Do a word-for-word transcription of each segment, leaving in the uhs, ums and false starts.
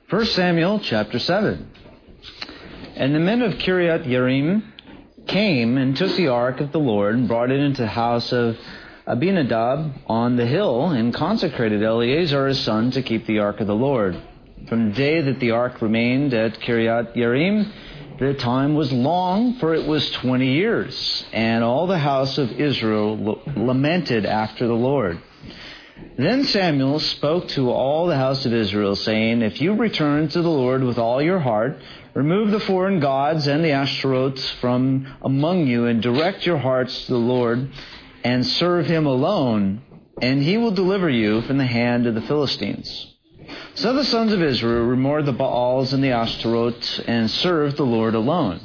First Samuel chapter seven. And the men of Kiriath Yearim came and took the ark of the Lord and brought it into the house of Abinadab on the hill and consecrated Eleazar his son to keep the ark of the Lord. From the day that the ark remained at Kiriath Yearim, the time was long, for it was twenty years, and all the house of Israel lamented after the Lord. Then Samuel spoke to all the house of Israel, saying, If you return to the Lord with all your heart, remove the foreign gods and the Ashtaroths from among you, and direct your hearts to the Lord, and serve him alone, and he will deliver you from the hand of the Philistines. So the sons of Israel removed the Baals and the Ashtaroths, and served the Lord alone.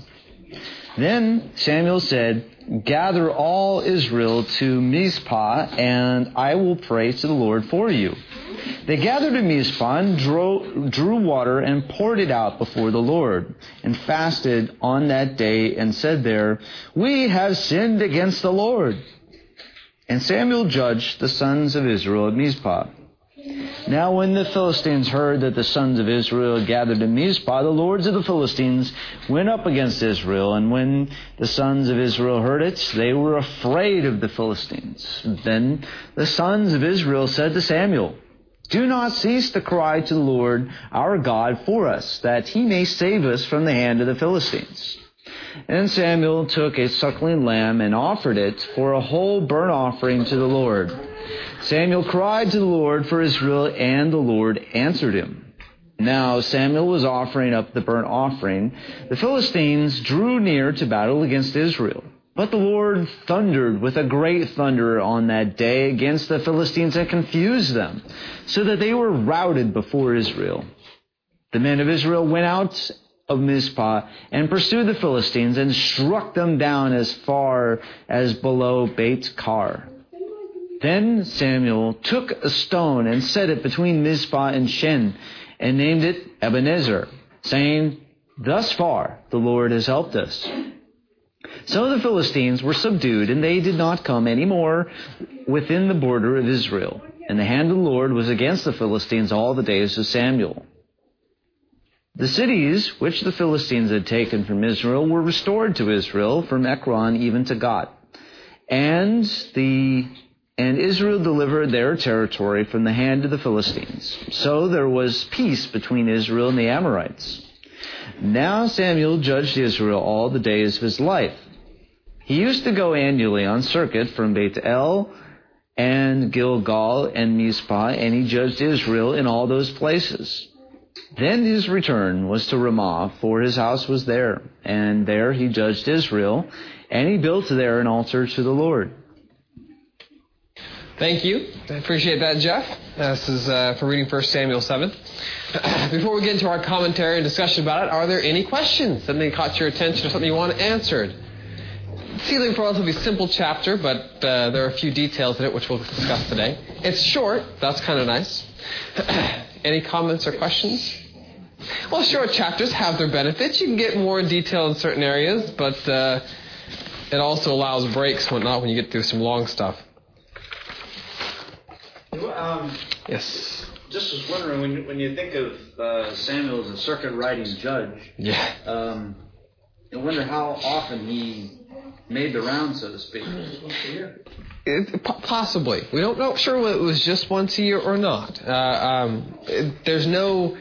Then Samuel said, Gather all Israel to Mizpah, and I will pray to the Lord for you. They gathered at Mizpah and drew, drew water and poured it out before the Lord, and fasted on that day, and said there, We have sinned against the Lord. And Samuel judged the sons of Israel at Mizpah. Now when the Philistines heard that the sons of Israel had gathered in Mizpah, the lords of the Philistines went up against Israel. And when the sons of Israel heard it, they were afraid of the Philistines. Then the sons of Israel said to Samuel, Do not cease to cry to the Lord our God for us, that he may save us from the hand of the Philistines. And Samuel took a suckling lamb and offered it for a whole burnt offering to the Lord. Samuel cried to the Lord for Israel, and the Lord answered him. Now Samuel was offering up the burnt offering. The Philistines drew near to battle against Israel. But the Lord thundered with a great thunder on that day against the Philistines and confused them, so that they were routed before Israel. The men of Israel went out of Mizpah and pursued the Philistines and struck them down as far as below Beit-Kar. Then Samuel took a stone and set it between Mizpah and Shen, and named it Ebenezer, saying, Thus far the Lord has helped us. So the Philistines were subdued, and they did not come any more within the border of Israel. And the hand of the Lord was against the Philistines all the days of Samuel. The cities which the Philistines had taken from Israel were restored to Israel, from Ekron even to Gath. And the And Israel delivered their territory from the hand of the Philistines. So there was peace between Israel and the Amorites. Now Samuel judged Israel all the days of his life. He used to go annually on circuit from Beit-El and Gilgal and Mizpah, and he judged Israel in all those places. Then his return was to Ramah, for his house was there. And there he judged Israel, and he built there an altar to the Lord. Thank you. I appreciate that, Jeff. This is uh, for reading First Samuel seven. Before we get into our commentary and discussion about it, are there any questions? Something caught your attention or something you want answered? Sealing for a relatively simple chapter, but uh, there are a few details in it which we'll discuss today. It's short. That's kind of nice. Any comments or questions? Well, short chapters have their benefits. You can get more in detail in certain areas, but uh, it also allows breaks and whatnot when you get through some long stuff. Um, yes. Just was wondering, when when you think of uh, Samuel as a circuit-riding judge, yeah. um, I wonder how often he made the round, so to speak. It, possibly. We don't know sure whether it was just once a year or not. Uh, um, it, there's no...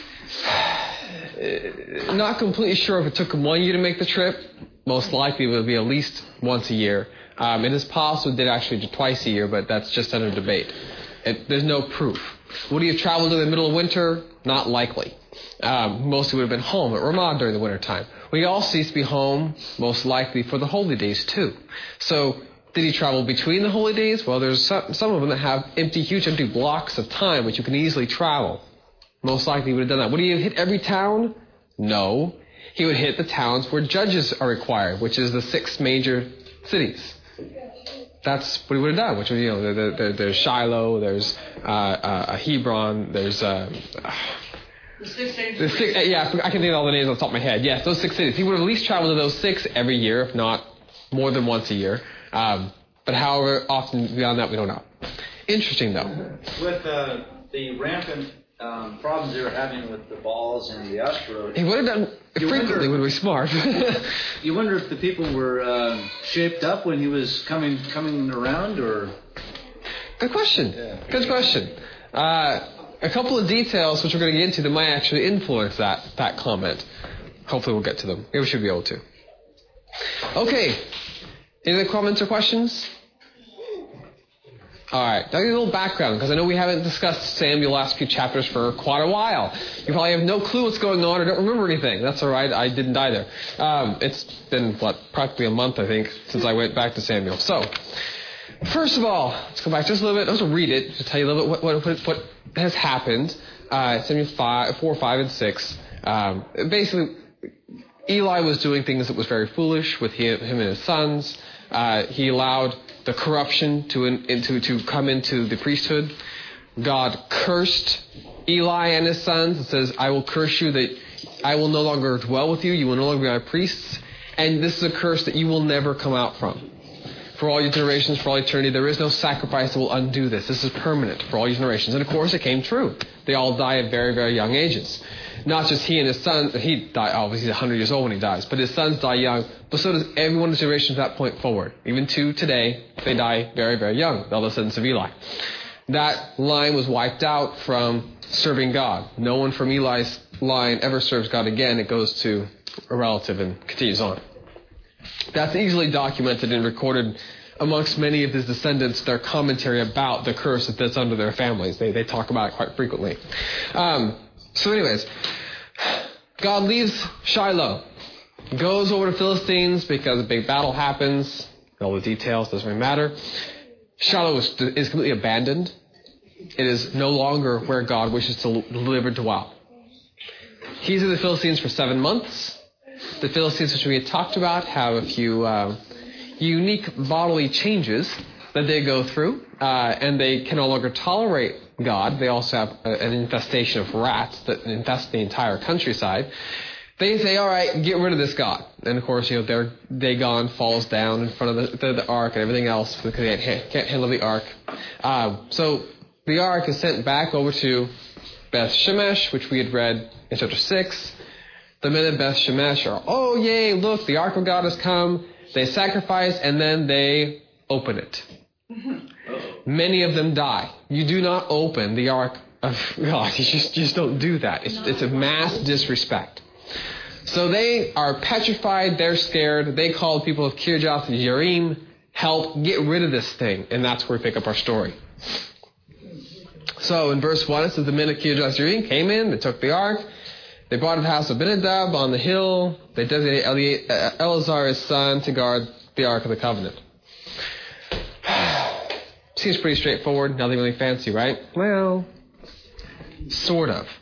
Not completely sure if it took him one year to make the trip. Most likely it would be at least once a year. Um, it is possible it did actually do twice a year, but that's just under debate. It, there's no proof. Would he have traveled in the middle of winter? Not likely. Um, mostly would have been home at Ramah during the winter time. Would he also used to be home, most likely, for the holy days too. So, did he travel between the holy days? Well, there's some, some of them that have empty, huge empty blocks of time which you can easily travel. Most likely he would have done that. Would he have hit every town? No. He would hit the towns where judges are required, which is the six major cities. That's what he would have done, which was, you know, there, there, there's Shiloh, there's uh, uh, Hebron, there's... Uh, The six cities. the six, uh, yeah, I can think of all the names on the top of my head. Yes, those six cities. He would have at least traveled to those six every year, if not more than once a year. Um, but however often beyond that, we don't know. Interesting, though. With uh, the rampant um, problems they were having with the Baals and the Ashtaroth. He would have done You frequently, wonder- would be smart. You wonder if the people were uh, shaped up when he was coming coming around, or Good question. Yeah. Good question. Uh, a couple of details which we're going to get into that might actually influence that, that comment. Hopefully we'll get to them. Maybe we should be able to. Okay. Any other comments or questions? All right. Now, a little background, because I know we haven't discussed Samuel the last few chapters for quite a while. You probably have no clue what's going on or don't remember anything. That's all right. I didn't either. Um, it's been, what, practically a month, I think, since I went back to Samuel. So, first of all, let's go back just a little bit. I'll just read it to tell you a little bit what, what, what has happened. Uh, Samuel five, four, five, and six. Um, basically, Eli was doing things that was very foolish with him, him and his sons. Uh, he allowed the corruption to in, into to come into the priesthood. God cursed Eli and his sons. It says, "I will curse you that I will no longer dwell with you. You will no longer be my priests. And this is a curse that you will never come out from. For all your generations, for all eternity, there is no sacrifice that will undo this. This is permanent for all your generations." And of course, it came true. They all die at very, very young ages. Not just he and his son. He died, obviously he's one hundred years old when he dies, but his sons die young. But so does everyone's generation from that point forward. Even to today, they die very, very young, the descendants of Eli. That line was wiped out from serving God. No one from Eli's line ever serves God again. It goes to a relative and continues on. That's easily documented and recorded amongst many of his descendants, their commentary about the curse that's under their families. They they talk about it quite frequently. Um, so anyways, God leaves Shiloh, goes over to Philistines because a big battle happens. All the details, doesn't really matter. Shiloh is, is completely abandoned. It is no longer where God wishes to live or dwell. He's in the Philistines for seven months. The Philistines, which we had talked about, have a few uh, unique bodily changes that they go through, uh, and they can no longer tolerate God. They also have a, an infestation of rats that infest the entire countryside. They say, all right, get rid of this God. And of course, you know, their Dagon falls down in front of the, the, the ark and everything else because they can't, can't handle the ark. Uh, so the ark is sent back over to Beth Shemesh, which we had read in chapter six. The men of Beth Shemesh are, oh, yay, look, the ark of God has come. They sacrifice, and then they open it. Many of them die. You do not open the ark of God. You just, just don't do that. It's, it's a mass disrespect. So they are petrified. They're scared. They call the people of Kirjath Jearim, help, get rid of this thing. And that's where we pick up our story. So in verse one, it says the men of Kirjath Jearim came in. They took the ark. They brought it to the house of Abinadab on the hill. They designated Eleazar, his son, to guard the Ark of the Covenant. Seems pretty straightforward. Nothing really fancy, right? Well, sort of.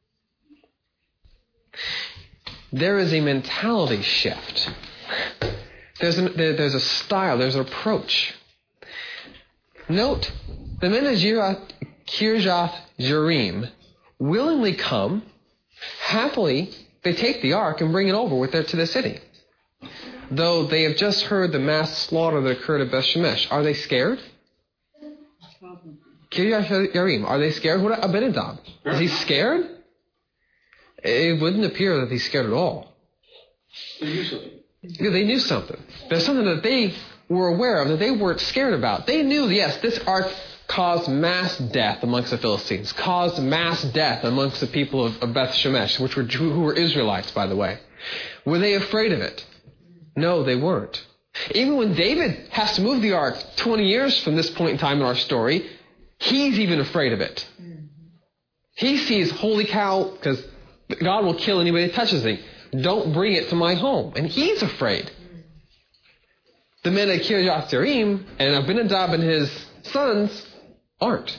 There is a mentality shift. There's a, there's a style. There's an approach. Note, the men of Kirjath Jearim willingly come. Happily, they take the ark and bring it over with them to the city. Though they have just heard the mass slaughter that occurred at Beth Shemesh. Are they scared? Kirjath Jearim, are they scared? What about Abinadab? Is he scared? It wouldn't appear that he's scared at all. Usually. Yeah, they knew something. There's something that they were aware of that they weren't scared about. They knew, yes, this ark caused mass death amongst the Philistines, caused mass death amongst the people of, of Beth Shemesh, which were who were Israelites, by the way. Were they afraid of it? No, they weren't. Even when David has to move the ark twenty years from this point in time in our story, he's even afraid of it. He sees, holy cow, because God will kill anybody that touches it. Don't bring it to my home. And he's afraid. The men of Kirjath Jearim and Abinadab and his sons aren't.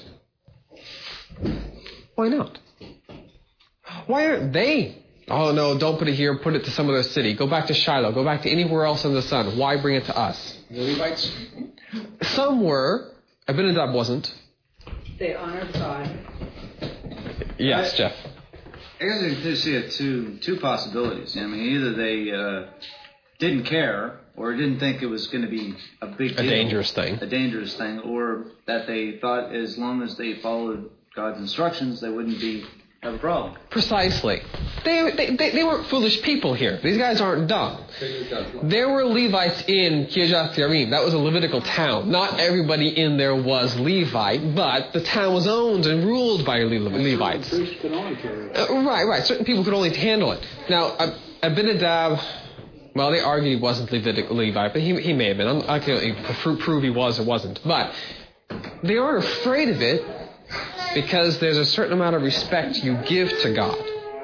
Why not? Why aren't they? Oh no, don't put it here, put it to some other city. Go back to Shiloh, go back to anywhere else in the sun. Why bring it to us? The Levites? Some were. Abinadab wasn't. They honored God. Yes, I, Jeff. I guess I could see it two, two possibilities. I mean, either they uh, didn't care or didn't think it was going to be a big deal. A dangerous thing. A dangerous thing. Or that they thought as long as they followed God's instructions, they wouldn't be have a problem. Precisely. They, they, they, they weren't foolish people here. These guys aren't dumb. There were Levites in Kirjath Jearim. That was a Levitical town. Not everybody in there was Levite, but the town was owned and ruled by Le- Levites. Uh, right, right. Certain people could only handle it. Now, Abinadab, well, they argued he wasn't Levitic, Levite, but he, he may have been. I'm, I can't prove he was or wasn't. But they aren't afraid of it, because there's a certain amount of respect you give to God.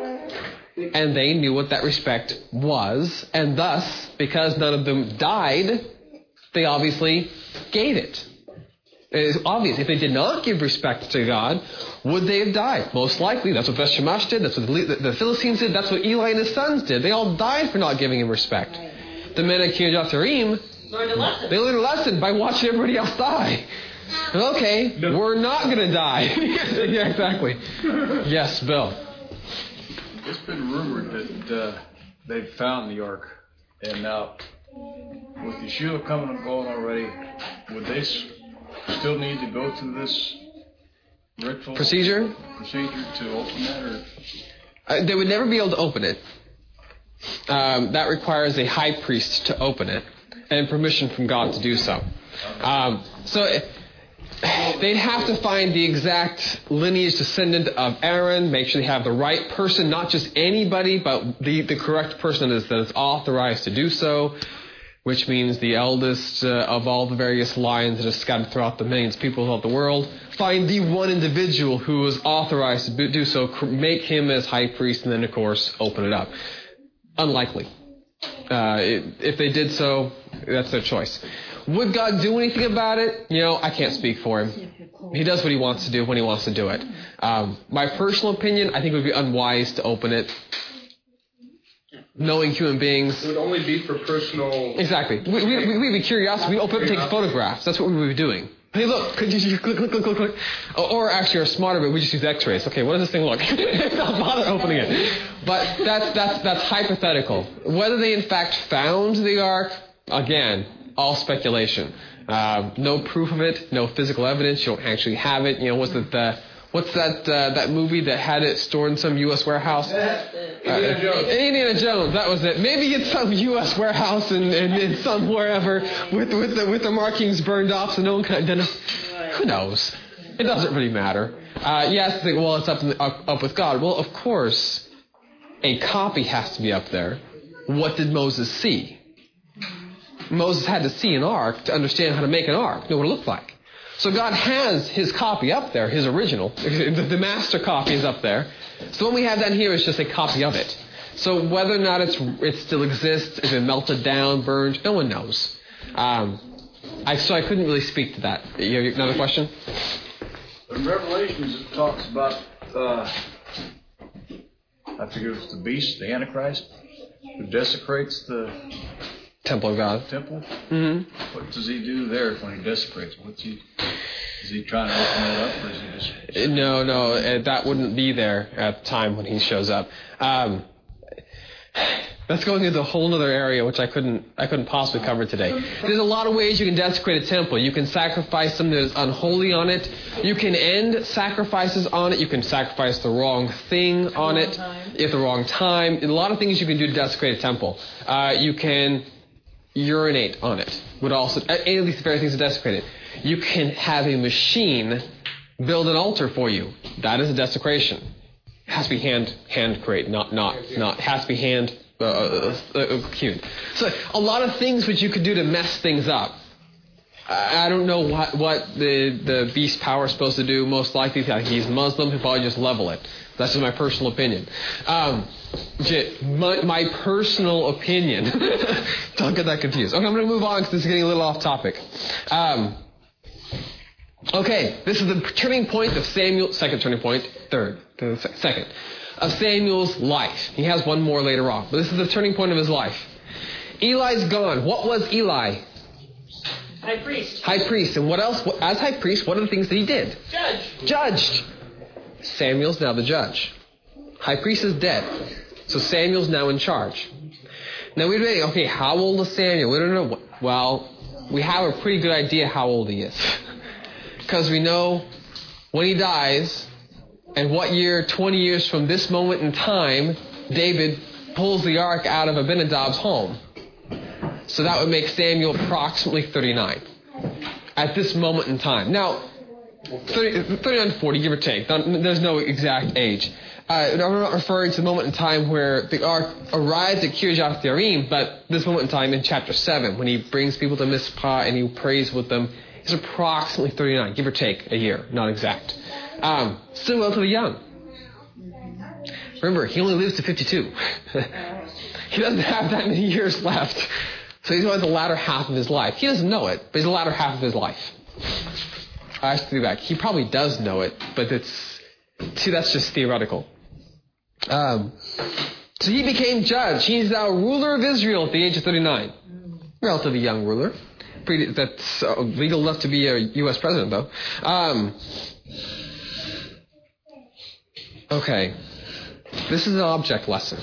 And they knew what that respect was, and thus, because none of them died, they obviously gave it. It's obvious. If they did not give respect to God, would they have died? Most likely. That's what Beth Shemesh did. That's what the, the Philistines did. That's what Eli and his sons did. They all died for not giving him respect. The men at Kirjath Jearim, they learned a lesson by watching everybody else die. Okay, no. We're not going to die. Yeah, exactly. Yes, Bill. It's been rumored that uh, they've found the ark. And now, with Yeshua coming and going already, would they s- still need to go through this ritual procedure procedure to open that? Or? Uh, they would never be able to open it. Um, that requires a high priest to open it and permission from God to do so. Um, so... It, They'd have to find the exact lineage descendant of Aaron, make sure they have the right person, not just anybody, but the, the correct person that is, that is authorized to do so, which means the eldest uh, of all the various lines that are scattered throughout the millions of people throughout the world. Find the one individual who is authorized to do so, make him as high priest, and then, of course, open it up. Unlikely. Uh, it, if they did so, that's their choice. Would God do anything about it? You know, I can't speak for him. He does what he wants to do when he wants to do it. Um, my personal opinion, I think it would be unwise to open it. Knowing human beings. It would only be for personal... Exactly. We, we, we, we'd be curious. We'd open up and take photographs. That's what we would be doing. Hey, look. Click, click, click, click, click. Or actually, our smarter bit, we just use x-rays. Okay, what does this thing look? Don't bother opening it. But that's, that's, that's hypothetical. Whether they in fact found the ark, again... all speculation. Uh, no proof of it. No physical evidence. You don't actually have it. You know, what's that? Uh, what's that? Uh, that movie that had it stored in some U S warehouse? Uh, Indiana Jones. Indiana Jones. That was it. Maybe it's some U S warehouse in, in, in some wherever with with the with the markings burned off, so no one can identify. Who knows? It doesn't really matter. Uh, yes. Think, well, it's up, in, up up with God. Well, of course, a copy has to be up there. What did Moses see? Moses had to see an ark to understand how to make an ark, know what it looked like. So God has his copy up there, his original. The master copy is up there. So what we have down here is just a copy of it. So whether or not it's, it still exists, if it melted down, burned, no one knows. Um, I, so I couldn't really speak to that. You have another question? In Revelations, it talks about, uh, I figure it's the beast, the Antichrist, who desecrates the... Temple of God. Temple? Mm-hmm. What does he do there when he desecrates? What's he... Is he trying to open that up, or is he just... No, no, that wouldn't be there at the time when he shows up. Um, that's going into a whole other area, which I couldn't I couldn't possibly cover today. There's a lot of ways you can desecrate a temple. You can sacrifice something that is unholy on it. You can end sacrifices on it. You can sacrifice the wrong thing on it at the wrong time. A lot of things you can do to desecrate a temple. Uh, you can urinate on it. Would also, at least the very things to desecrate it. You can have a machine build an altar for you. That is a desecration. It has to be hand hand created, not not not. It has to be hand uh, uh, uh, queued. So a lot of things which you could do to mess things up. I don't know what what the the beast power is supposed to do. Most likely, he's Muslim. He'll probably just level it. That's just my personal opinion. Um, my, my personal opinion. Don't get that confused. Okay, I'm going to move on because this is getting a little off topic. Um, okay, this is the turning point of Samuel. Second turning point. Third. Second. Of Samuel's life. He has one more later on. But this is the turning point of his life. Eli's gone. What was Eli? High priest. High priest. And what else? As high priest, what are the things that he did? Judge. Judged. Samuel's now the judge. High priest is dead. So Samuel's now in charge. Now we say, okay, how old is Samuel? We don't know. Well, we have a pretty good idea how old he is. Because we know when he dies, And what year, twenty years from this moment in time, David pulls the ark out of Abinadab's home? So that would make Samuel approximately thirty-nine at this moment in time. Now, thirty, thirty-nine to forty, give or take. There's no exact age. Uh, I'm not referring to the moment in time where the ark arrives at Kirjath Jearim, but this moment in time in chapter seven, when he brings people to Mizpah and he prays with them, is approximately thirty-nine, give or take a year, not exact. Um, still relatively young. Remember, he only lives to fifty-two. He doesn't have that many years left. So he's on the latter half of his life. He doesn't know it, but he's the latter half of his life. I have to go back. He probably does know it, but it's, see, that's just theoretical. Um, so he became judge. He's now ruler of Israel at the age of thirty-nine. Relatively young ruler. Pretty, that's uh, legal enough to be a U S president, though. Um, okay. This is an object lesson.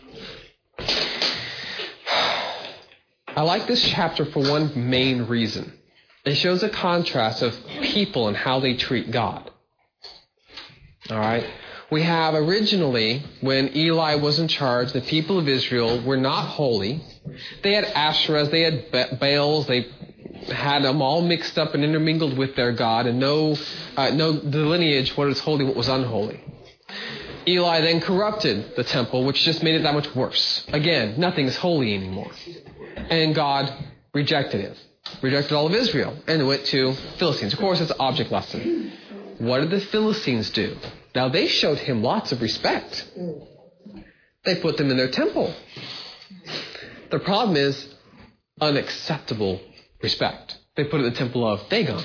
I like this chapter for one main reason. It shows a contrast of people and how they treat God. All right? We have originally, when Eli was in charge, the people of Israel were not holy. They had Asherahs, they had ba- Baals, they had them all mixed up and intermingled with their God, and no, uh, no the lineage, what was holy, what was unholy. Eli then corrupted the temple, which just made it that much worse. Again, nothing is holy anymore. And God rejected it. Rejected all of Israel. And it went to Philistines. Of course, it's an object lesson. What did the Philistines do? Now, they showed him lots of respect. They put them in their temple. The problem is unacceptable respect. They put it in the temple of Dagon.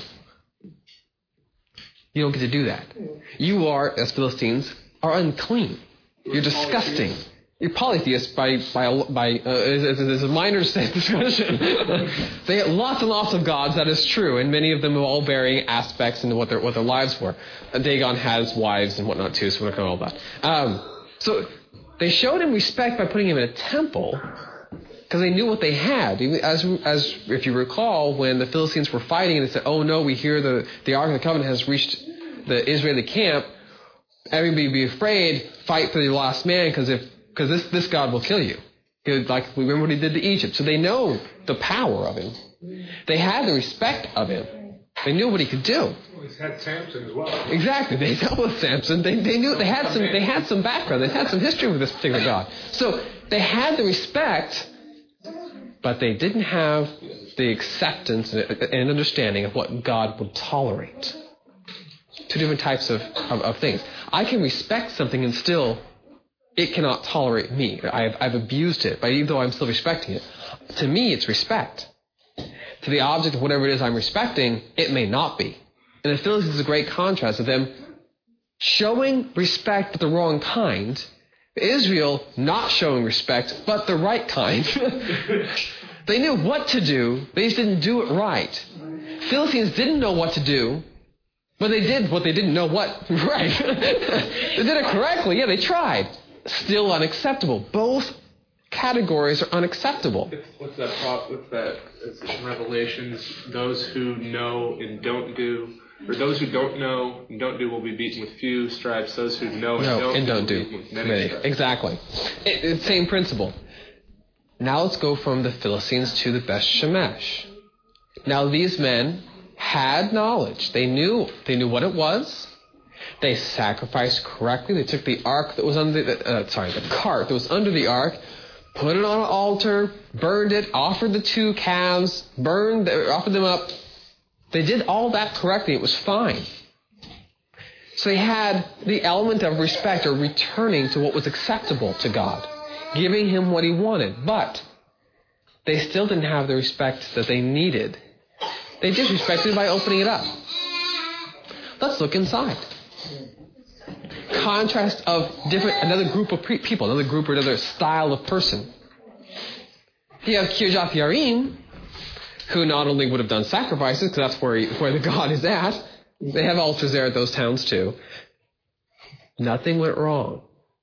You don't get to do that. You are, as Philistines, are unclean. You're disgusting. You're polytheists by by by. Uh, it's a minor discussion. They had lots and lots of gods. That is true, and many of them have all varying aspects into what their what their lives were. Uh, Dagon has wives and whatnot too, so we're not going to all that. Um, so they showed him respect by putting him in a temple because they knew what they had. As as if you recall, when the Philistines were fighting and they said, "Oh no, we hear the the Ark of the Covenant has reached the Israeli camp. Everybody be afraid. Fight for the last man, because if Because this, this God will kill you. He would, like, we remember what he did to Egypt. So they know the power of him. They had the respect of him. They knew what he could do. Well, he's had Samson as well. Exactly. They dealt with Samson. They, they knew they had some they had some background. They had some history with this particular God. So they had the respect, but they didn't have the acceptance and understanding of what God would tolerate. Two different types of, of, of things. I can respect something and still it cannot tolerate me. I've, I've abused it, but even though I'm still respecting it, to me it's respect. To the object of whatever it is I'm respecting, it may not be. And the Philistines is a great contrast of them showing respect but the wrong kind, Israel not showing respect but the right kind. They knew what to do, they just didn't do it right. Philistines didn't know what to do, but they did what they didn't know what. Right. They did it correctly. Yeah, they tried. Still unacceptable. Both categories are unacceptable. It's, what's that? Prop, what's that? It's in Revelations. Those who know and don't do, or those who don't know and don't do, will be beaten with few stripes. Those who know and no, don't, and don't do, do. with many many. stripes. Exactly. It, it's same principle. Now let's go from the Philistines to the Beth Shemesh. Now these men had knowledge. They knew. They knew what it was. They sacrificed correctly. They took the ark that was under the, uh, sorry, the cart that was under the ark, put it on an altar, burned it, offered the two calves, burned, offered them up. They did all that correctly. It was fine. So they had the element of respect, or returning to what was acceptable to God, giving him what he wanted. But they still didn't have the respect that they needed. They disrespected it by opening it up. Let's look inside. Contrast of different, another group of pre- people, another group or another style of person. You have Kirjath Jearim, who not only would have done sacrifices, because that's where he, where the God is at. They have altars there at those towns too. Nothing went wrong.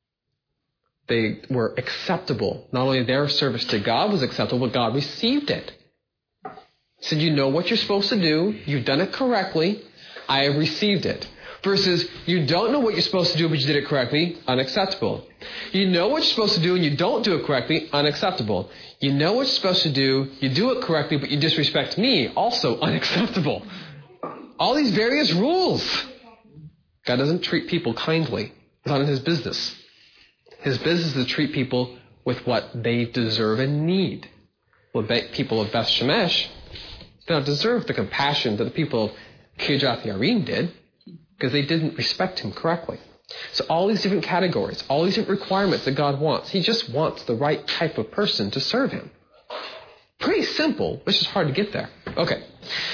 They were acceptable. Not only their service to God was acceptable, but God received it. He said, you know what you're supposed to do. You've done it correctly. I have received it. Versus, you don't know what you're supposed to do, but you did it correctly, unacceptable. You know what you're supposed to do and you don't do it correctly, unacceptable. You know what you're supposed to do, you do it correctly, but you disrespect me, also unacceptable. All these various rules. God doesn't treat people kindly. It's not in his business. His business is to treat people with what they deserve and need. Well, the people of Beth Shemesh, they don't deserve the compassion that the people of Kirjath Yearim did, because they didn't respect him correctly. So all these different categories, all these different requirements that God wants, he just wants the right type of person to serve him. Pretty simple, it's just hard to get there. Okay.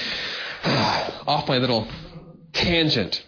Off my little tangent.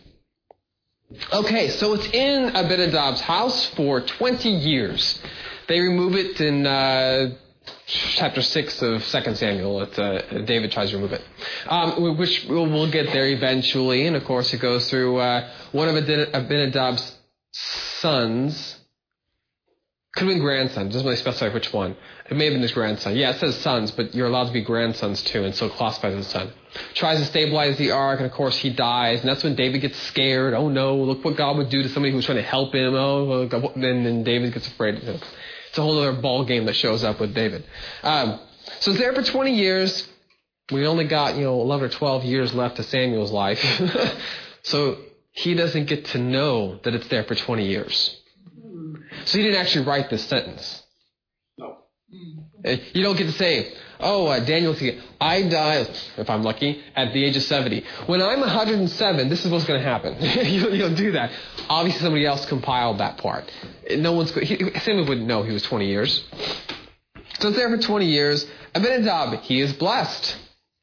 Okay, so it's in Abinadab's house for twenty years. They remove it in uh, chapter six of Second Samuel. It's, uh, David tries to remove it. Um, which we'll, we'll get there eventually. And of course, it goes through uh, one of Abinadab's sons. Could have been grandson. It doesn't really specify which one. It may have been his grandson. Yeah, it says sons, but you're allowed to be grandsons too, and so classifies as a son. Tries to stabilize the ark, and of course he dies, and that's when David gets scared. Oh no, look what God would do to somebody who's trying to help him. Oh, and then David gets afraid. It's a whole other ball game that shows up with David. Um, so it's there for twenty years. We only got, you know, eleven or twelve years left of Samuel's life. So he doesn't get to know that it's there for twenty years. So he didn't actually write this sentence. No. You don't get to say, oh, uh, Daniel, I die, if I'm lucky, at the age of seventy. When I'm one hundred seven, this is what's going to happen. you, you don't do that. Obviously, somebody else compiled that part. No one's he, Samuel wouldn't know he was twenty years. So it's there for twenty years. Abinadab, he is blessed.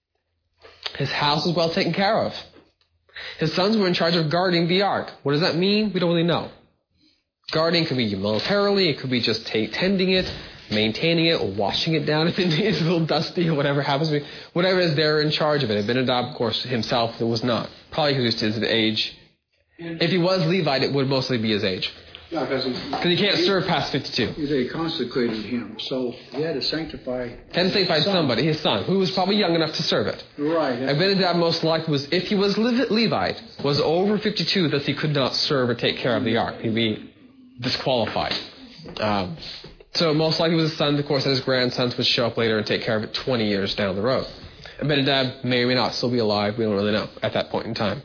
His house is well taken care of. His sons were in charge of guarding the ark. What does that mean? We don't really know. Guarding could be militarily, it could be just t- tending it, maintaining it, or washing it down if it's a little dusty or whatever happens to be. Whatever it is, they're in charge of it. Abinadab, of course, himself, it was not. Probably because he was his age. If he was Levite, it would mostly be his age. Yeah, because he, Because he can't serve past fifty-two. they consecrated him, so he had to sanctify. Had to sanctify somebody, his son, who was probably young enough to serve it. Right. Abinadab most likely was, if he was Levite, was over fifty-two, that he could not serve or take care of the ark. He'd be disqualified. Um, so most likely was his son. Of course, that his grandsons would show up later and take care of it twenty years down the road. Abinadab may or may not still be alive. We don't really know at that point in time.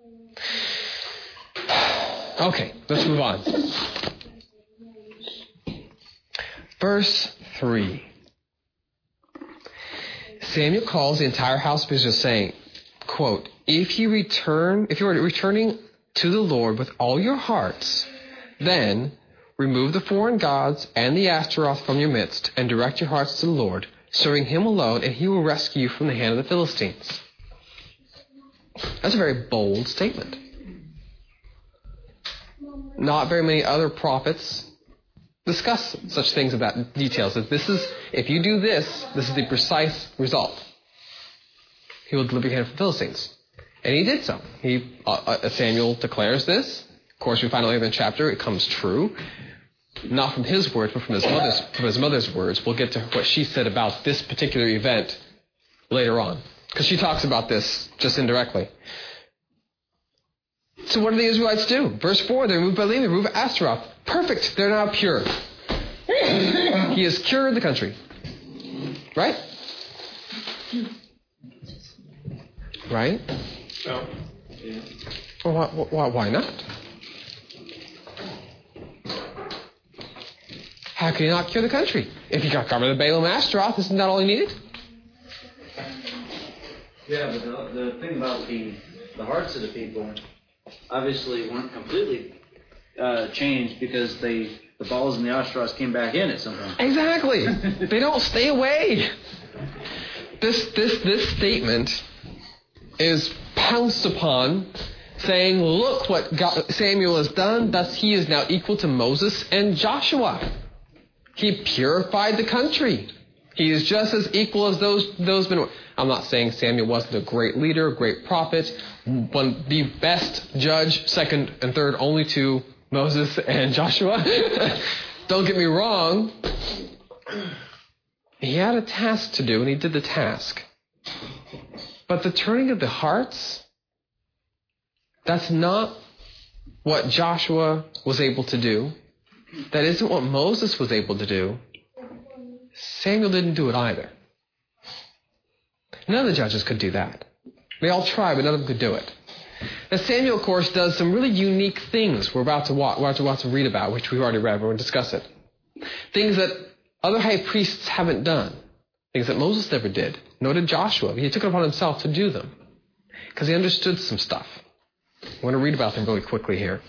Okay, let's move on. Verse three. Samuel calls the entire house of Israel, saying, quote, if you return, if you are returning to the Lord with all your hearts, then remove the foreign gods and the Ashtaroth from your midst, and direct your hearts to the Lord, serving him alone, and he will rescue you from the hand of the Philistines. That's a very bold statement. Not very many other prophets discuss such things about details. That this is, if you do this, this is the precise result. He will deliver your hand from the Philistines. And he did so. He, uh, Samuel declares this. Of course, we find out later in the chapter it comes true. Not from his words, but from his mother's from his mother's words. We'll get to what she said about this particular event later on. Because she talks about this just indirectly. So what do the Israelites do? Verse four, they remove Baalim, they remove Ashtaroth. Perfect. They're now pure. He has cured the country. Right? Right? No. Well, why, why, why not? How can he not cure the country? If he got covered the Balaam Ashtaroth, isn't that all he needed? Yeah, but the, the thing about the, the hearts of the people obviously weren't completely uh, changed because they the balls and the Ashtaroths came back in at some point. Exactly. They don't stay away. This this this statement is pounced upon, saying, look what God, Samuel has done, thus he is now equal to Moses and Joshua. He purified the country. He is just as equal as those those men. I'm not saying Samuel wasn't a great leader, a great prophet, one the best judge, second and third only to Moses and Joshua. Don't get me wrong. He had a task to do, and he did the task. But the turning of the hearts, That's not what Joshua was able to do. That isn't what Moses was able to do. Samuel didn't do it either. None of the judges could do that. They all tried, but none of them could do it. And Samuel, of course, does some really unique things we're about to watch, we're about to read about, which we've already read, but we'll discuss it. Things that other high priests haven't done. Things that Moses never did. Nor did Joshua. He took it upon himself to do them. Because he understood some stuff. I want to read about them really quickly here.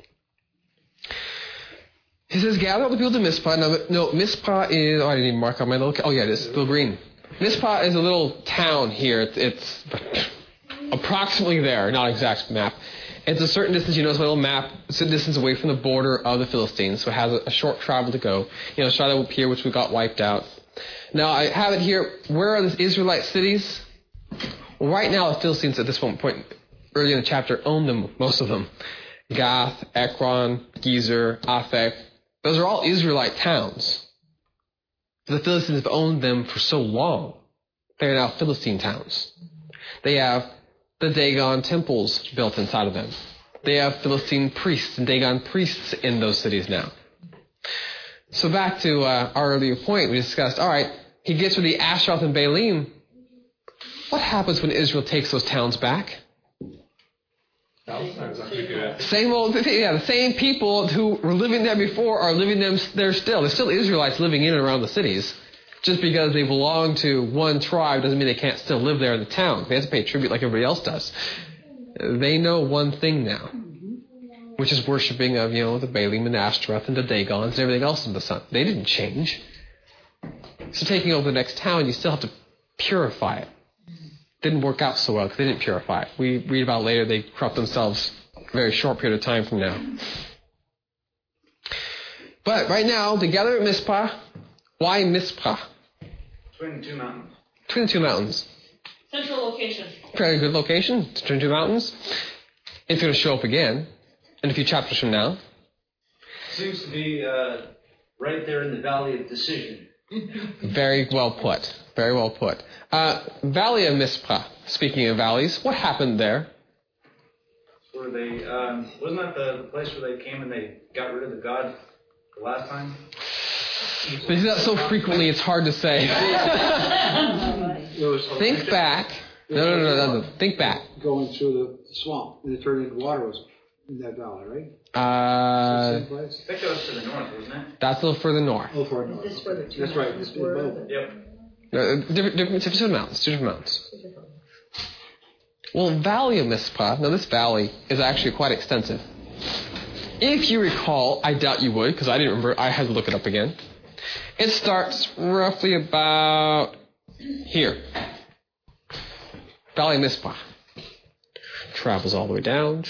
He says, gather all the people to Mizpah. Now, no, Mizpah is... Oh, I didn't even mark on my little... Oh, yeah, it is. Little green. Mizpah is a little town here. It's, it's approximately there. Not exact map. It's a certain distance. You notice my little map. It's a distance away from the border of the Philistines. So it has a, a short travel to go. You know, Shiloh up here, which we got wiped out. Now, I have it here. Where are the Israelite cities? Well, right now, the Philistines at this point, early in the chapter, own them, most of them. Gath, Ekron, Gezer, Aphek. Those are all Israelite towns. The Philistines have owned them for so long. They are now Philistine towns. They have the Dagon temples built inside of them. They have Philistine priests and Dagon priests in those cities now. So back to uh, our earlier point, we discussed, all right, he gets rid of the Ashtaroth and Baalim. What happens when Israel takes those towns back? Same old, yeah, the same people who were living there before are living them there still. There's still Israelites living in and around the cities. Just because they belong to one tribe doesn't mean they can't still live there in the town. They have to pay tribute like everybody else does. They know one thing now, which is worshiping of, you know, the Baalim and Ashtaroth and the Dagons and everything else in the sun. They didn't change. So taking over the next town, you still have to purify it. Didn't work out so well because they didn't purify it. We read about later they corrupt themselves a very short period of time from now. But right now, together at Mizpah, why Mizpah? Between the two mountains. Between the two mountains. Central location. Very good location, between two mountains. It's going to show up again in a few chapters from now. Seems to be uh, right there in the Valley of Decision. Very well put. Very well put. Uh, Valley of Mizpah. Speaking of valleys, what happened there? Where they um, wasn't that the, the place where they came and they got rid of the god the last time? They do that so frequently, it's hard to say. Think back. No, no, no, no, no. Think back. Going through the swamp, and it turned into water was in that valley, right? Uh, Same place? That goes to the north, wasn't it? that's a little further north. Oh, far north. This is where the two That's right. mountains It's were. above it. Yep. Uh, different, different, different mountains. Two different mountains. Well, Valley of Mizpah. Now, this valley is actually quite extensive. If you recall, I doubt you would, because I didn't remember. I had to look it up again. It starts roughly about here. Valley of Mizpah. Travels all the way down.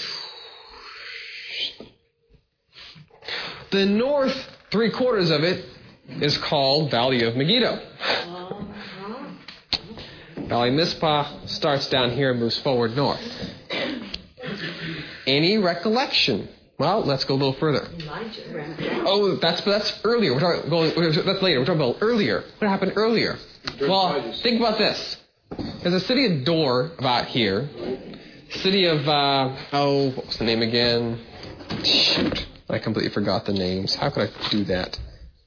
The north three quarters of it is called Valley of Megiddo. Valley of Mizpah starts down here and moves forward north. Any recollection? Well, let's go a little further. Oh, that's that's earlier. We're talking going. That's later. We're talking about earlier. What happened earlier? Well, think about this. There's a city of Dor about here. City of uh, oh, what was the name again? Shoot, I completely forgot the names. How could I do that?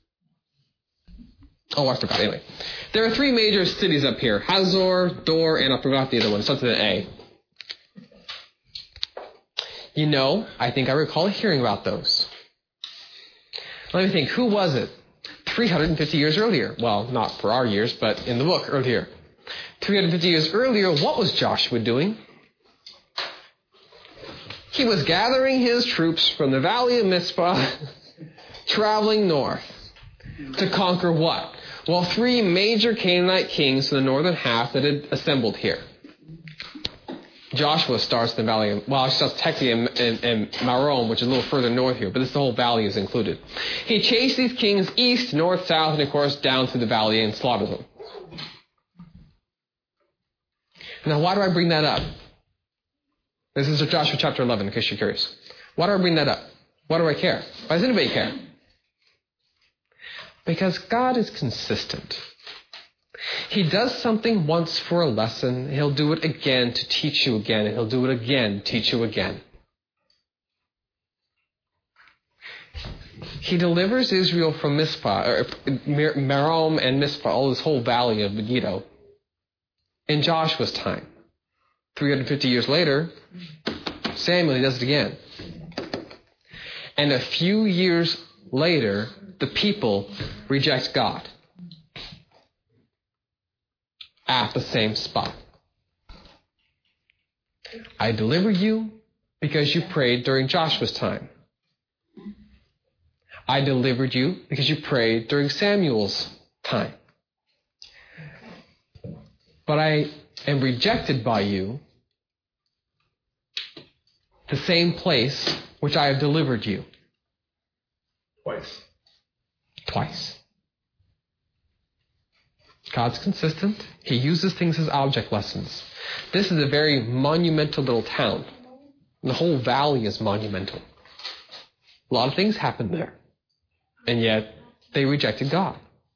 Oh, I forgot. Anyway, there are three major cities up here: Hazor, Dor, and I forgot the other one. Starts with an A. You know, I think I recall hearing about those. Let me think. Who was it? three hundred fifty years earlier. Well, not for our years, but in the book earlier. three hundred fifty years earlier, what was Joshua doing? He was gathering his troops from the Valley of Mizpah, traveling north to conquer what? Well, three major Canaanite kings from the northern half that had assembled here. Joshua starts in the valley of, well, he starts technically in, in, in Marom, which is a little further north here, but this the whole valley is included. He chased these kings east, north, south, and of course down through the valley and slaughtered them. Now, why do I bring that up? This is Joshua chapter eleven, in case you're curious. Why do I bring that up? Why do I care? Why does anybody care? Because God is consistent. He does something once for a lesson, he'll do it again to teach you again, and he'll do it again to teach you again. He delivers Israel from Mizpah, or Merom and Mizpah, all this whole valley of Megiddo, in Joshua's time. three hundred fifty years later, Samuel, he does it again. And a few years later, the people reject God at the same spot. I delivered you because you prayed during Joshua's time. I delivered you because you prayed during Samuel's time. But I am rejected by you, the same place which I have delivered you. Twice. Twice. God's consistent. He uses things as object lessons. This is a very monumental little town. The whole valley is monumental. A lot of things happened there. And yet, they rejected God.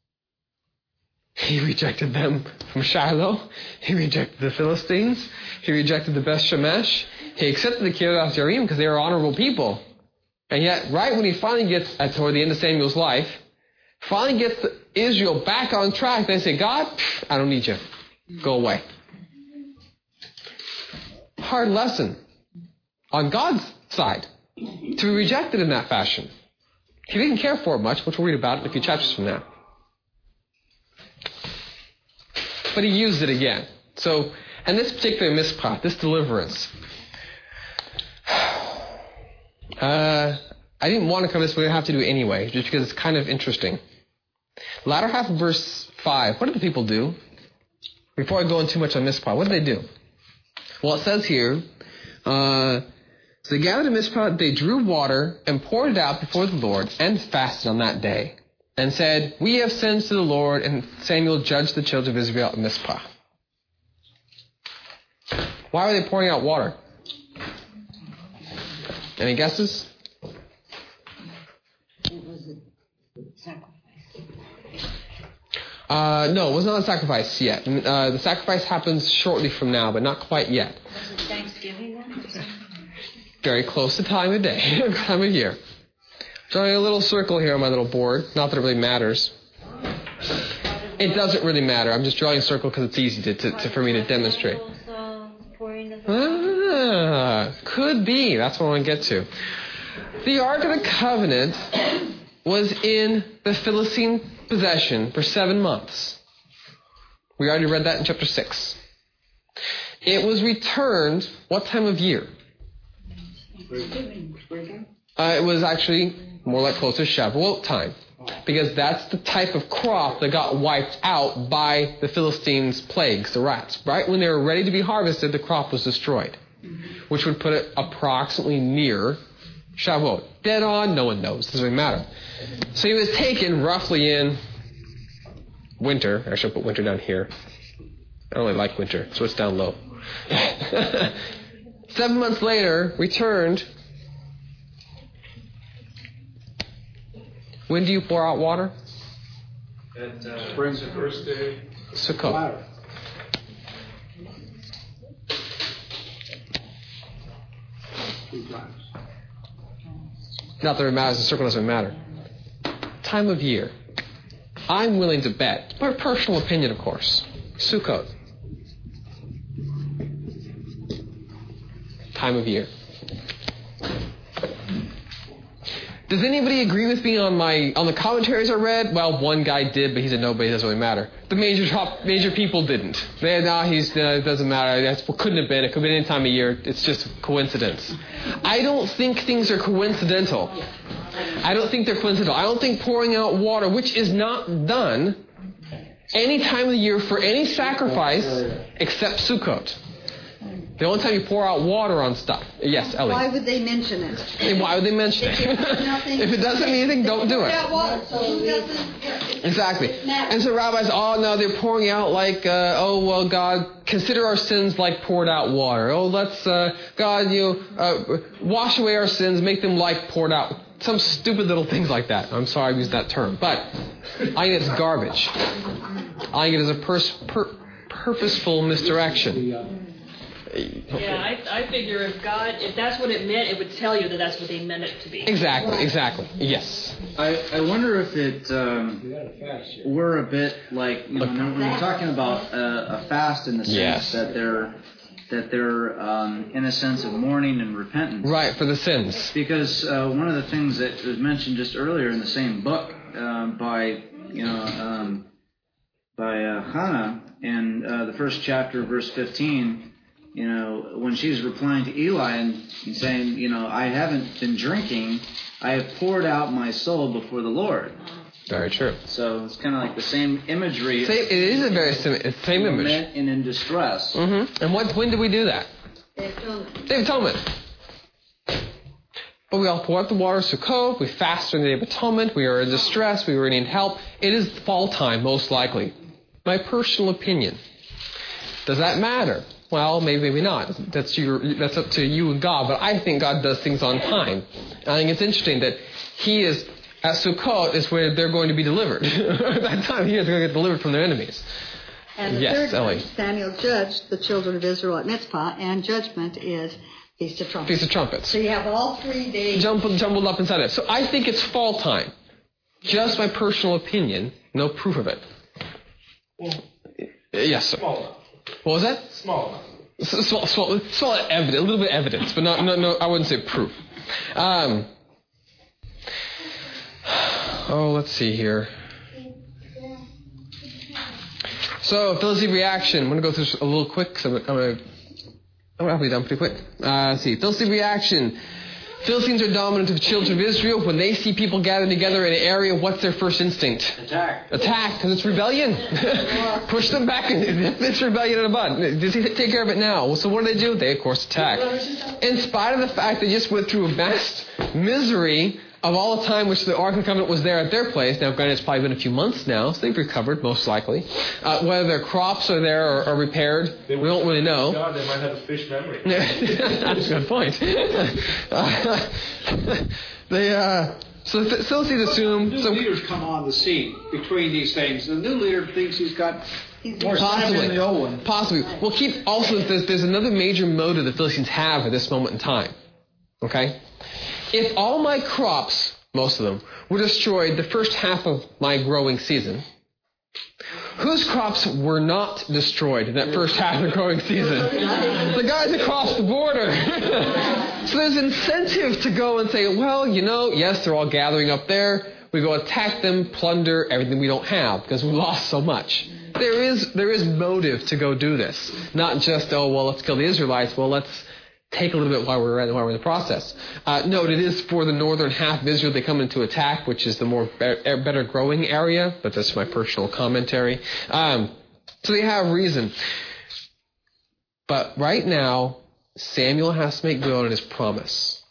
He rejected them from Shiloh. He rejected the Philistines. He rejected the Beth Shemesh. He accepted the Kiriath Jearim because they were honorable people. And yet, right when he finally gets, at toward the end of Samuel's life, finally gets Israel back on track, they say, God, I don't need you. Go away. Hard lesson on God's side to be rejected in that fashion. He didn't care for it much, which we'll read about in a few chapters from now. But he used it again. So, and this particular Mizpah, this deliverance, uh, I didn't want to come this way, but I have to do it anyway, just because it's kind of interesting. Latter half of verse five, what did the people do? Before I go into too much on Mizpah, what did they do? Well, it says here, uh, so they gathered in Mizpah, they drew water and poured it out before the Lord and fasted on that day and said, we have sinned to the Lord, and Samuel judged the children of Israel at Mizpah. Why were they pouring out water? Any guesses? It was a sacrifice. Uh, no, it was not a sacrifice yet. Uh, the sacrifice happens shortly from now, but not quite yet. Was it Thanksgiving then? Very close to time of day, time of year. Drawing a little circle here on my little board. Not that it really matters. It doesn't really matter. I'm just drawing a circle because it's easy to, to, to for me to demonstrate. Ah, could be. That's what I want to get to. The Ark of the Covenant was in the Philistine possession for seven months. We already read that in chapter six. It was returned, what time of year? Uh, it was actually more like close to Shavuot time, because that's the type of crop that got wiped out by the Philistines' plagues, the rats. Right when they were ready to be harvested, the crop was destroyed, which would put it approximately near Shavuot. Dead on, no one knows. Doesn't really matter. So he was taken roughly in winter. I should put winter down here. I don't really like winter, so it's down low. Seven months later, returned. When do you pour out water? At uh, spring's the first day. Sukkot. Not that it matters, the circle doesn't matter. Time of year. I'm willing to bet, my personal opinion, of course, Sukkot. Time of year. Does anybody agree with me on my on the commentaries I read? Well, one guy did, but he said nobody, doesn't really matter. The major top, major people didn't. They nah, he's uh, it doesn't matter. That's couldn't have been. It could have been any time of year. It's just coincidence. I don't think things are coincidental. I don't think they're coincidental. I don't think pouring out water, which is not done any time of the year for any sacrifice except Sukkot. The only time you pour out water on stuff. Yes, Ellie. Why would they mention it? And why would they mention it? If it doesn't mean anything, don't do it. Exactly. And so rabbis, oh no, they're pouring out like, uh, oh well, God, consider our sins like poured out water. Oh, let's, uh, God, you uh, wash away our sins, make them like poured out. Some stupid little things like that. I'm sorry I used that term, but I think it's garbage. I think it is a pers- per- purposeful misdirection. Yeah, I, I figure if God, if that's what it meant, it would tell you that that's what they meant it to be. Exactly, exactly. Yes. I, I wonder if it um, we're a bit like, you know, when we're talking about uh, a fast in the sense Yes. that they're that they're um, in a sense of mourning and repentance. Right, for the sins. Because uh, one of the things that was mentioned just earlier in the same book uh, by you know um, by uh, Hannah in uh, the first chapter, verse fifteen. You know, when she's replying to Eli and, and saying, you know, I haven't been drinking, I have poured out my soul before the Lord. Very true. So it's kind of like the same imagery. Same, it is a very sim- it's the same image. Lament and in distress. Mm-hmm. And what? When did we do that? Day of Atonement. But we all pour out the waters to Sukkot. We fast during the Day of Atonement. We are in distress. We need help. It is fall time, most likely. My personal opinion. Does that matter? Well, maybe, maybe not. That's your, that's up to you and God. But I think God does things on time. And I think it's interesting that He is, at Sukkot is where they're going to be delivered. At that time, He is going to get delivered from their enemies. And the yes, third Ellie. one, Samuel judged the children of Israel at Mitzpah, and judgment is Feast of Trumpets. Feast of Trumpets. So you have all three days. Jumbled, jumbled up inside it. So I think it's fall time. Just my personal opinion. No proof of it. Yes, sir. Small. What was that? Small. Small, small, small evidence, a little bit of evidence, but not, no, no, I wouldn't say proof. Um, oh, let's see here. So, Philistine reaction. I'm going to go through this a little quick, so I'm going to, I'm going to be done pretty quick. Uh, let's see. Philistine reaction. Philistines are dominant of the children of Israel. When they see people gathered together in an area, what's their first instinct? Attack. Attack, because it's rebellion. Push them back. It's rebellion in a bud. Does he take care of it now? Well, so what do they do? They, of course, attack. In spite of the fact they just went through a vast misery of all the time which the Ark of the Covenant was there at their place. Now, granted, it's probably been a few months now, so they've recovered, most likely. Uh, whether their crops are there or, or repaired, we don't really know. God, they might have a fish memory. That's a good point. uh, they, uh, so the Philistines assume... New so, leaders come on the scene between these things. The new leader thinks he's got more time Possibly. than the old one. Possibly. Well, keep also, there's, there's another major motive the Philistines have at this moment in time. Okay? If all my crops, most of them, were destroyed the first half of my growing season, whose crops were not destroyed in that first half of the growing season? The guys across the border. So there's incentive to go and say, well, you know, yes, they're all gathering up there. We go attack them, plunder everything we don't have because we lost so much. There is there is motive to go do this. Not just, oh, well, let's kill the Israelites. Well, let's take a little bit while we're, while we're in the process. Uh, note, it is for the northern half of Israel they come into attack, which is the more be- better growing area, but that's my personal commentary. Um, so they have reason. But right now, Samuel has to make good on his promise.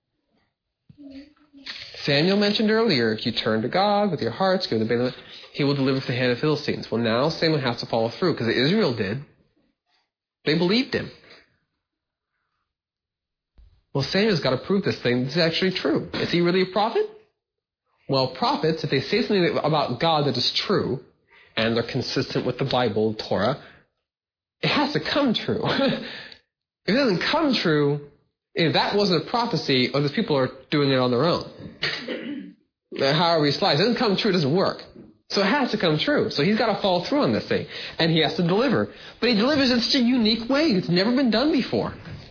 Samuel mentioned earlier, if you turn to God with your hearts, go to the He will deliver from the hand of Philistines. Well, now Samuel has to follow through, because Israel did. They believed him. Well, Samuel's got to prove this thing. This is actually true. Is he really a prophet? Well, prophets, if they say something about God that is true, and they're consistent with the Bible, Torah, it has to come true. If it doesn't come true, if that wasn't a prophecy, or those people are doing it on their own. However he slides. It doesn't come true, it doesn't work. So it has to come true. So he's got to follow through on this thing. And he has to deliver. But he delivers in such a unique way. It's never been done before.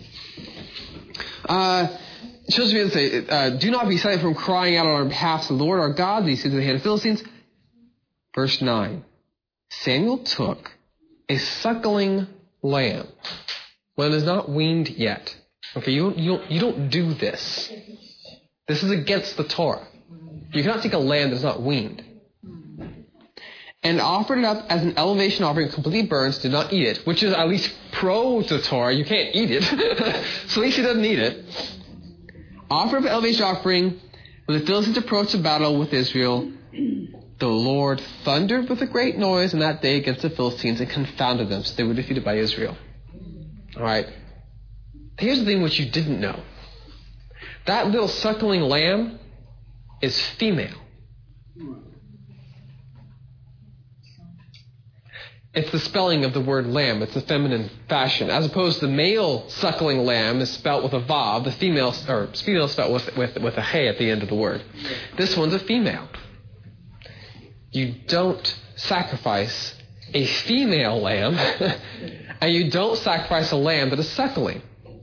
Uh, children of Israel say, uh, do not be silent from crying out on our behalf to the Lord our God, these things in the hand of the Philistines. Verse nine. Samuel took a suckling lamb when it is not weaned yet. Okay, you don't, you don't, you don't do this. This is against the Torah. You cannot take a lamb that is not weaned. And offered it up as an elevation offering, completely burns, did not eat it, which is at least pro to Torah. You can't eat it. So at least he doesn't eat it. Offered up an elevation offering. When the Philistines approached the battle with Israel, the Lord thundered with a great noise in that day against the Philistines and confounded them, so they were defeated by Israel. All right. Here's the thing which you didn't know. That little suckling lamb is female. It's the spelling of the word lamb. It's the feminine fashion. As opposed to the male suckling lamb is spelt with a vav. The female, or female spelt with, with, with a hey at the end of the word. This one's a female. You don't sacrifice a female lamb, and you don't sacrifice a lamb that is suckling.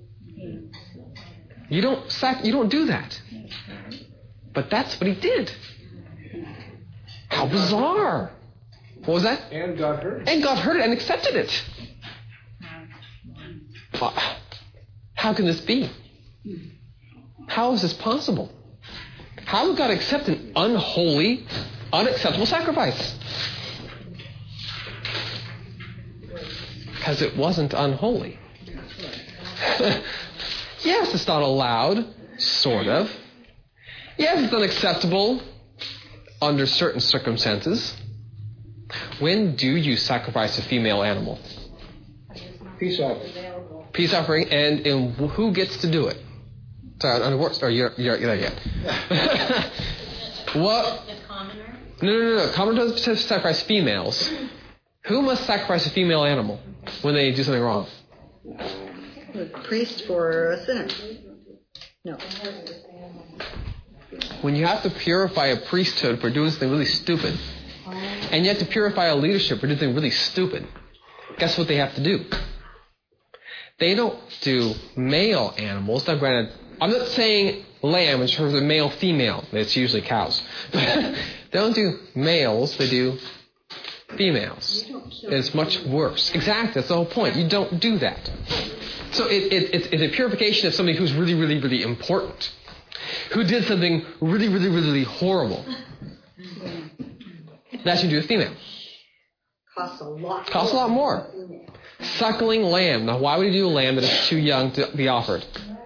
You don't sac- You don't do that. But that's what he did. How bizarre. What was that? And God heard it. And God heard it and accepted it. How can this be? How is this possible? How would God accept an unholy, unacceptable sacrifice? Because it wasn't unholy. Yes, it's not allowed, sort of. Yes, it's unacceptable under certain circumstances. When do you sacrifice a female animal? Peace offering. Peace offering, and, and who gets to do it? Sorry, under what? Or you're, you're, you're there yet. What? The commoner? No, no, no, no. Commoner doesn't sacrifice females. Who must sacrifice a female animal when they do something wrong? The priest for a sinner. No. When you have to purify a priesthood for doing something really stupid, and you have to purify a leadership for doing something really stupid, guess what they have to do? They don't do male animals. Now, granted, I'm not saying lamb in terms of male, female. It's usually cows. They don't do males. They do females. It's much worse. Exactly. That's the whole point. You don't do that. So it, it, it's, it's a purification of somebody who's really, really, really important, who did something really, really, really horrible. That you do a female. Costs a lot. Costs a lot more. Suckling lamb. Now, why would you do a lamb that is too young to be offered?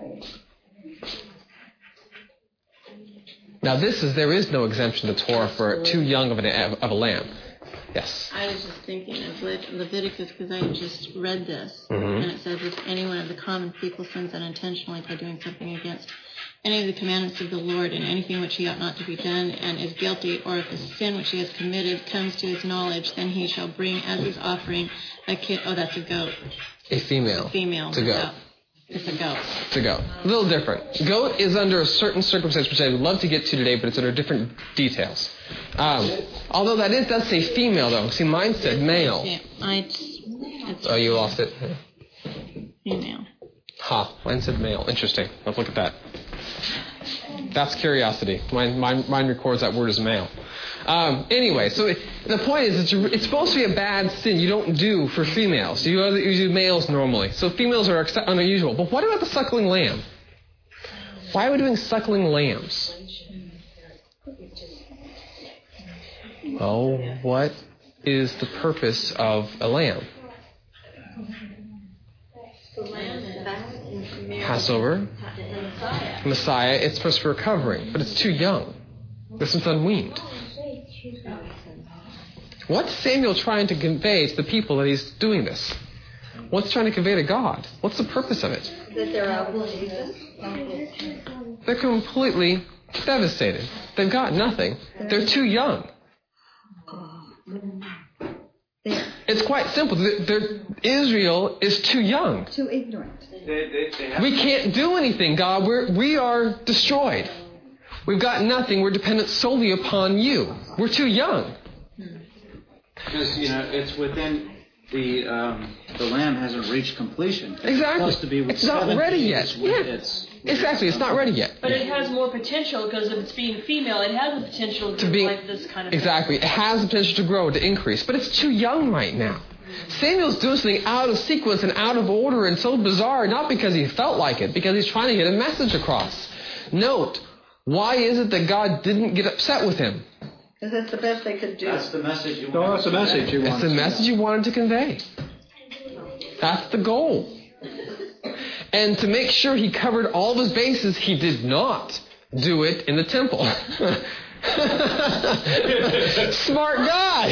Now, this is there is no exemption to Torah for too young of, an, of a lamb. Yes. I was just thinking of Le- Leviticus because I just read this, Mm-hmm. and it says, if anyone of the common people sins unintentionally by doing something against any of the commandments of the Lord and anything which he ought not to be done and is guilty, or if the sin which he has committed comes to his knowledge, then he shall bring as his offering a kid. Oh, that's a goat. A female. A female. To go. It's a goat. To go. A little different. Goat is under a certain circumstance, which I would love to get to today, but it's under different details. Um, although that is, does say female, though. See, mine said male. Yeah, I, it's Oh, you lost it? female. Ha, mine said male. Interesting. Let's look at that. That's curiosity. Mine, mine, mine records that word as male. Um, anyway, so it, the point is, it's, it's supposed to be a bad sin you don't do for females. You, you do males normally. So females are ex- unusual. But what about the suckling lamb? Why are we doing suckling lambs? Well, what is the purpose of a lamb? Passover, Messiah, it's supposed to be recovering, but it's too young. This one's unweaned. What's Samuel trying to convey to the people that he's doing this? What's he trying to convey to God? What's the purpose of it? That they're out of season. They're completely devastated. They've got nothing. They're too young. It's quite simple. They're, they're, Israel is too young. Too ignorant. They, they, they have We can't do anything, God. We're, we are destroyed. We've got nothing. We're dependent solely upon you. We're too young. Because, you know, it's within the, um, the lamb hasn't reached completion. Exactly. It's supposed to be with It's not seven ready yet. days when Yeah. It's, Exactly. It's not ready yet. But it has more potential because of its being female. It has the potential to, To be like this kind of exactly. It has the potential to grow, to increase, but it's too young right now. Samuel's doing something out of sequence and out of order and so bizarre, not because he felt like it, because he's trying to get a message across. Note, why is it that God didn't get upset with him? Because that's the best they could do. That's the message you No, want. that's the message you want. It's the message you wanted to convey. That's the goal. And to make sure he covered all of his bases, he did not do it in the temple. Smart guy.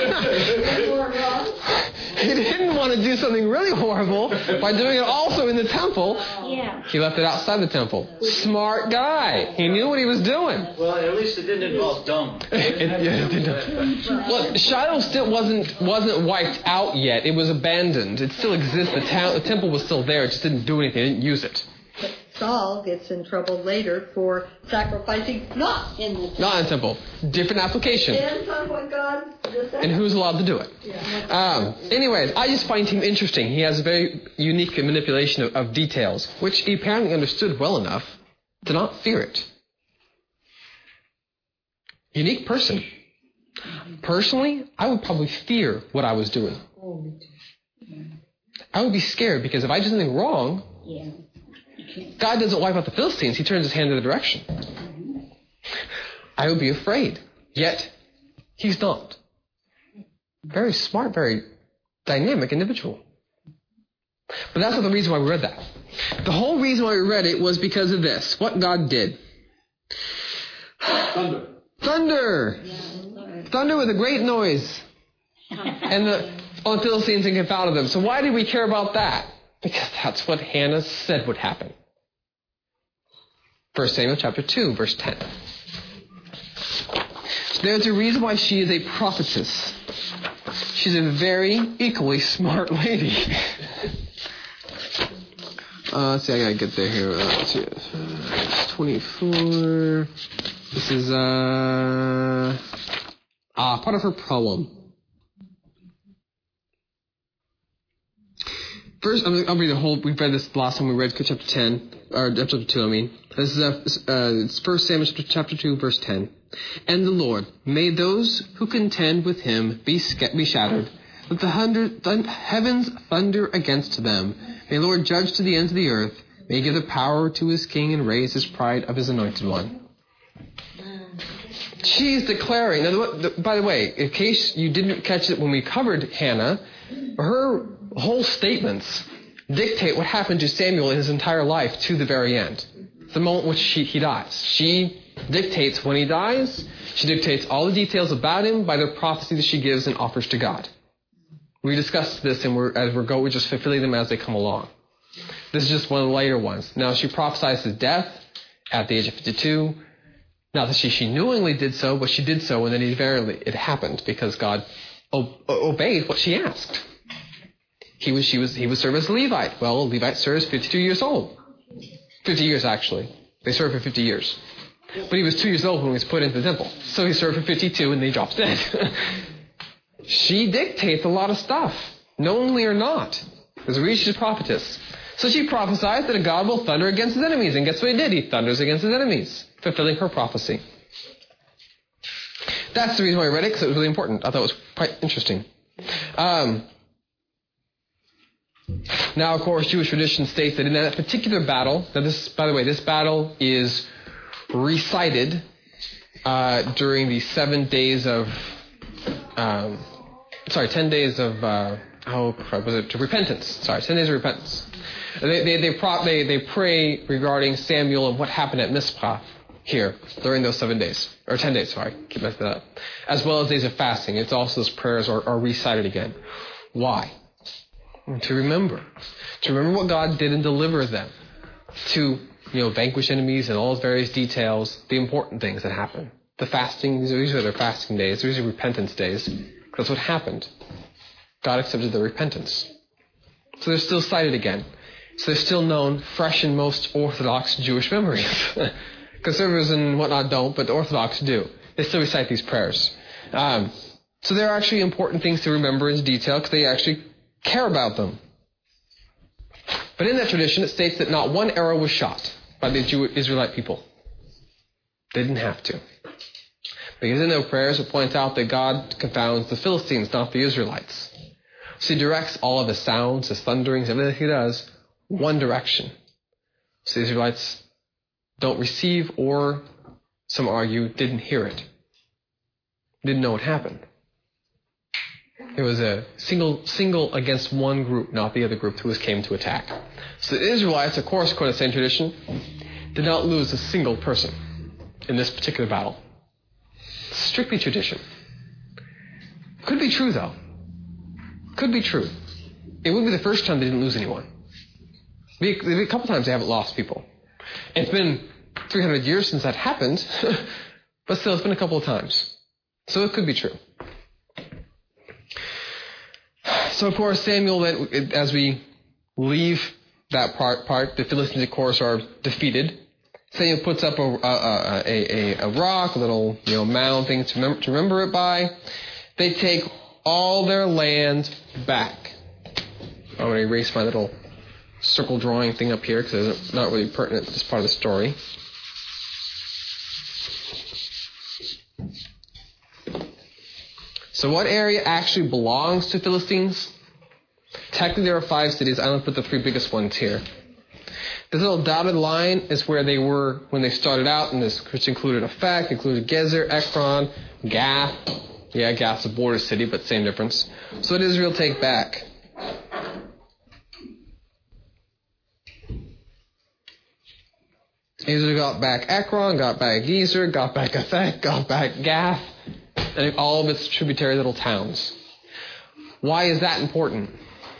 He didn't want to do something really horrible by doing it also in the temple. Yeah. He left it outside the temple. Smart guy. He knew what he was doing. Well, at least it didn't involve dung. It, yeah, it didn't. Look, Shiloh still wasn't wasn't wiped out yet. It was abandoned. It still exists. The, ta- the temple was still there. It just didn't do anything. It didn't use it. But Saul gets in trouble later for sacrificing not in the temple. Not in the temple. Different application. Depends on what God decides. And who's allowed to do it. Um, anyways, I just find him interesting. He has a very unique manipulation of, of details, which he apparently understood well enough to not fear it. Unique person. Personally, I would probably fear what I was doing. I would be scared because if I did something wrong, Yeah. God doesn't wipe out the Philistines. He turns his hand in the direction. I would be afraid. Yet, he's not. Very smart, very dynamic individual. But that's not the reason why we read that. The whole reason why we read it was because of this. What God did. Thunder. Thunder! Thunder with a great noise. And the, all the Philistines and confounded them. So why did we care about that? Because that's what Hannah said would happen. First Samuel chapter two, verse ten. So there's a reason why she is a prophetess. She's a very equally smart lady. uh, let's see, I gotta get there here. Uh, let's see. Uh, twenty-four. This is, uh, ah, part of her poem. First, I'll read the whole. We've read this last time we read chapter ten, or chapter two. I mean, this is uh, uh, it's First Samuel chapter two, verse ten. And the Lord made those who contend with him be sc- be shattered. Let the thunder, th- heavens thunder against them. May the Lord judge to the ends of the earth. May he give the power to his king and raise his pride of his anointed one. She's declaring. Now, by the way, in case you didn't catch it when we covered Hannah, her whole statements dictate what happened to Samuel in his entire life to the very end. The moment which she, he dies. She dictates when he dies. She dictates all the details about him by the prophecy that she gives and offers to God. We discussed this, and we're, as we're going, we're just fulfilling them as they come along. This is just one of the later ones. Now, she prophesies his death at the age of fifty-two. Not that she, she knowingly did so, but she did so, and then he verily, it happened because God o- obeyed what she asked. He was, she was, he was served as a Levite. Well, a Levite serves fifty-two years old. fifty years, actually. They served for fifty years. But he was two years old when he was put into the temple. So he served for fifty-two, and then he drops dead. She dictates a lot of stuff, knowingly or not. There's a reason she's a prophetess. So she prophesies that a God will thunder against his enemies. And guess what he did? He thunders against his enemies, fulfilling her prophecy. That's the reason why I read it, because it was really important. I thought it was quite interesting. Um, now, of course, Jewish tradition states that in that particular battle, now this, by the way, this battle is recited uh, during the seven days of, um, sorry, ten days of, uh, oh, was it repentance? Sorry, ten days of repentance. They they they, pro- they they pray regarding Samuel and what happened at Mizpah here during those seven days or ten days. Sorry, keep messing that up. As well as days of fasting. It's also those prayers are, are recited again. Why? To remember, to remember what God did and deliver them, to you know vanquish enemies and all those various details, the important things that happen. The fasting, these are, these are their fasting days. These are repentance days. That's what happened. God accepted their repentance. So they're still cited again. So they're still known fresh in most Orthodox Jewish memories. Conservatives and whatnot don't, but the Orthodox do. They still recite these prayers. Um, so they're actually important things to remember in detail because they actually care about them. But in that tradition, it states that not one arrow was shot by the Jew- Israelite people. They didn't have to. Because in their prayers, it points out that God confounds the Philistines, not the Israelites. So he directs all of his sounds, his thunderings, everything he does, one direction. So the Israelites don't receive or, some argue, didn't hear it. Didn't know what happened. It was a single single against one group, not the other group who was came to attack. So the Israelites, of course, according to the same tradition, did not lose a single person in this particular battle. strictly tradition. Could be true, though. Could be true. It wouldn't be the first time they didn't lose anyone. There'd be a couple times they haven't lost people. It's been three hundred years since that happened, but still, it's been a couple of times. So it could be true. So, of course, Samuel, then, as we leave that part, part, the Philistines, of course, are defeated. Samuel puts up a, a, a, a, a rock, a little you know mound thing to remember, to remember it by. They take all their land back. I'm going to erase my little circle drawing thing up here because it's not really pertinent to this part of the story. So what area actually belongs to Philistines? Technically there are five cities. I'm going to put the three biggest ones here. This little dotted line is where they were when they started out, and this, which included Aphek, included Gezer, Ekron, Gath. Yeah, Gath's a border city, but same difference. So what did Israel take back? Israel got back Ekron, got back Gezer, got back Aphek, got back Gath, and all of its tributary little towns. Why is that important?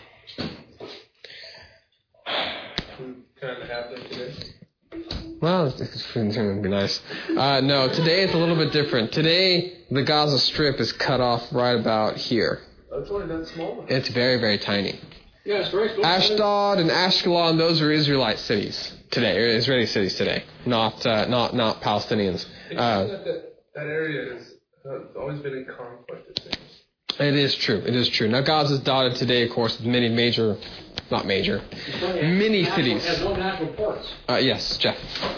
Kind of happening today. Well, it's going to be nice. Uh, no, today it's a little bit different. Today, the Gaza Strip is cut off right about here. That's only that small. It's very, very tiny. Yeah, it's very small. Ashdod and Ashkelon, those are Israelite cities today, or Israeli cities today, not uh, not not Palestinians. Uh, that, that, that area has uh, always been in conflict, it seems. It is true. It is true. Now, Gaza is dotted today, of course, with many major, not major, many cities. Has no national ports. Uh, yes, Jeff.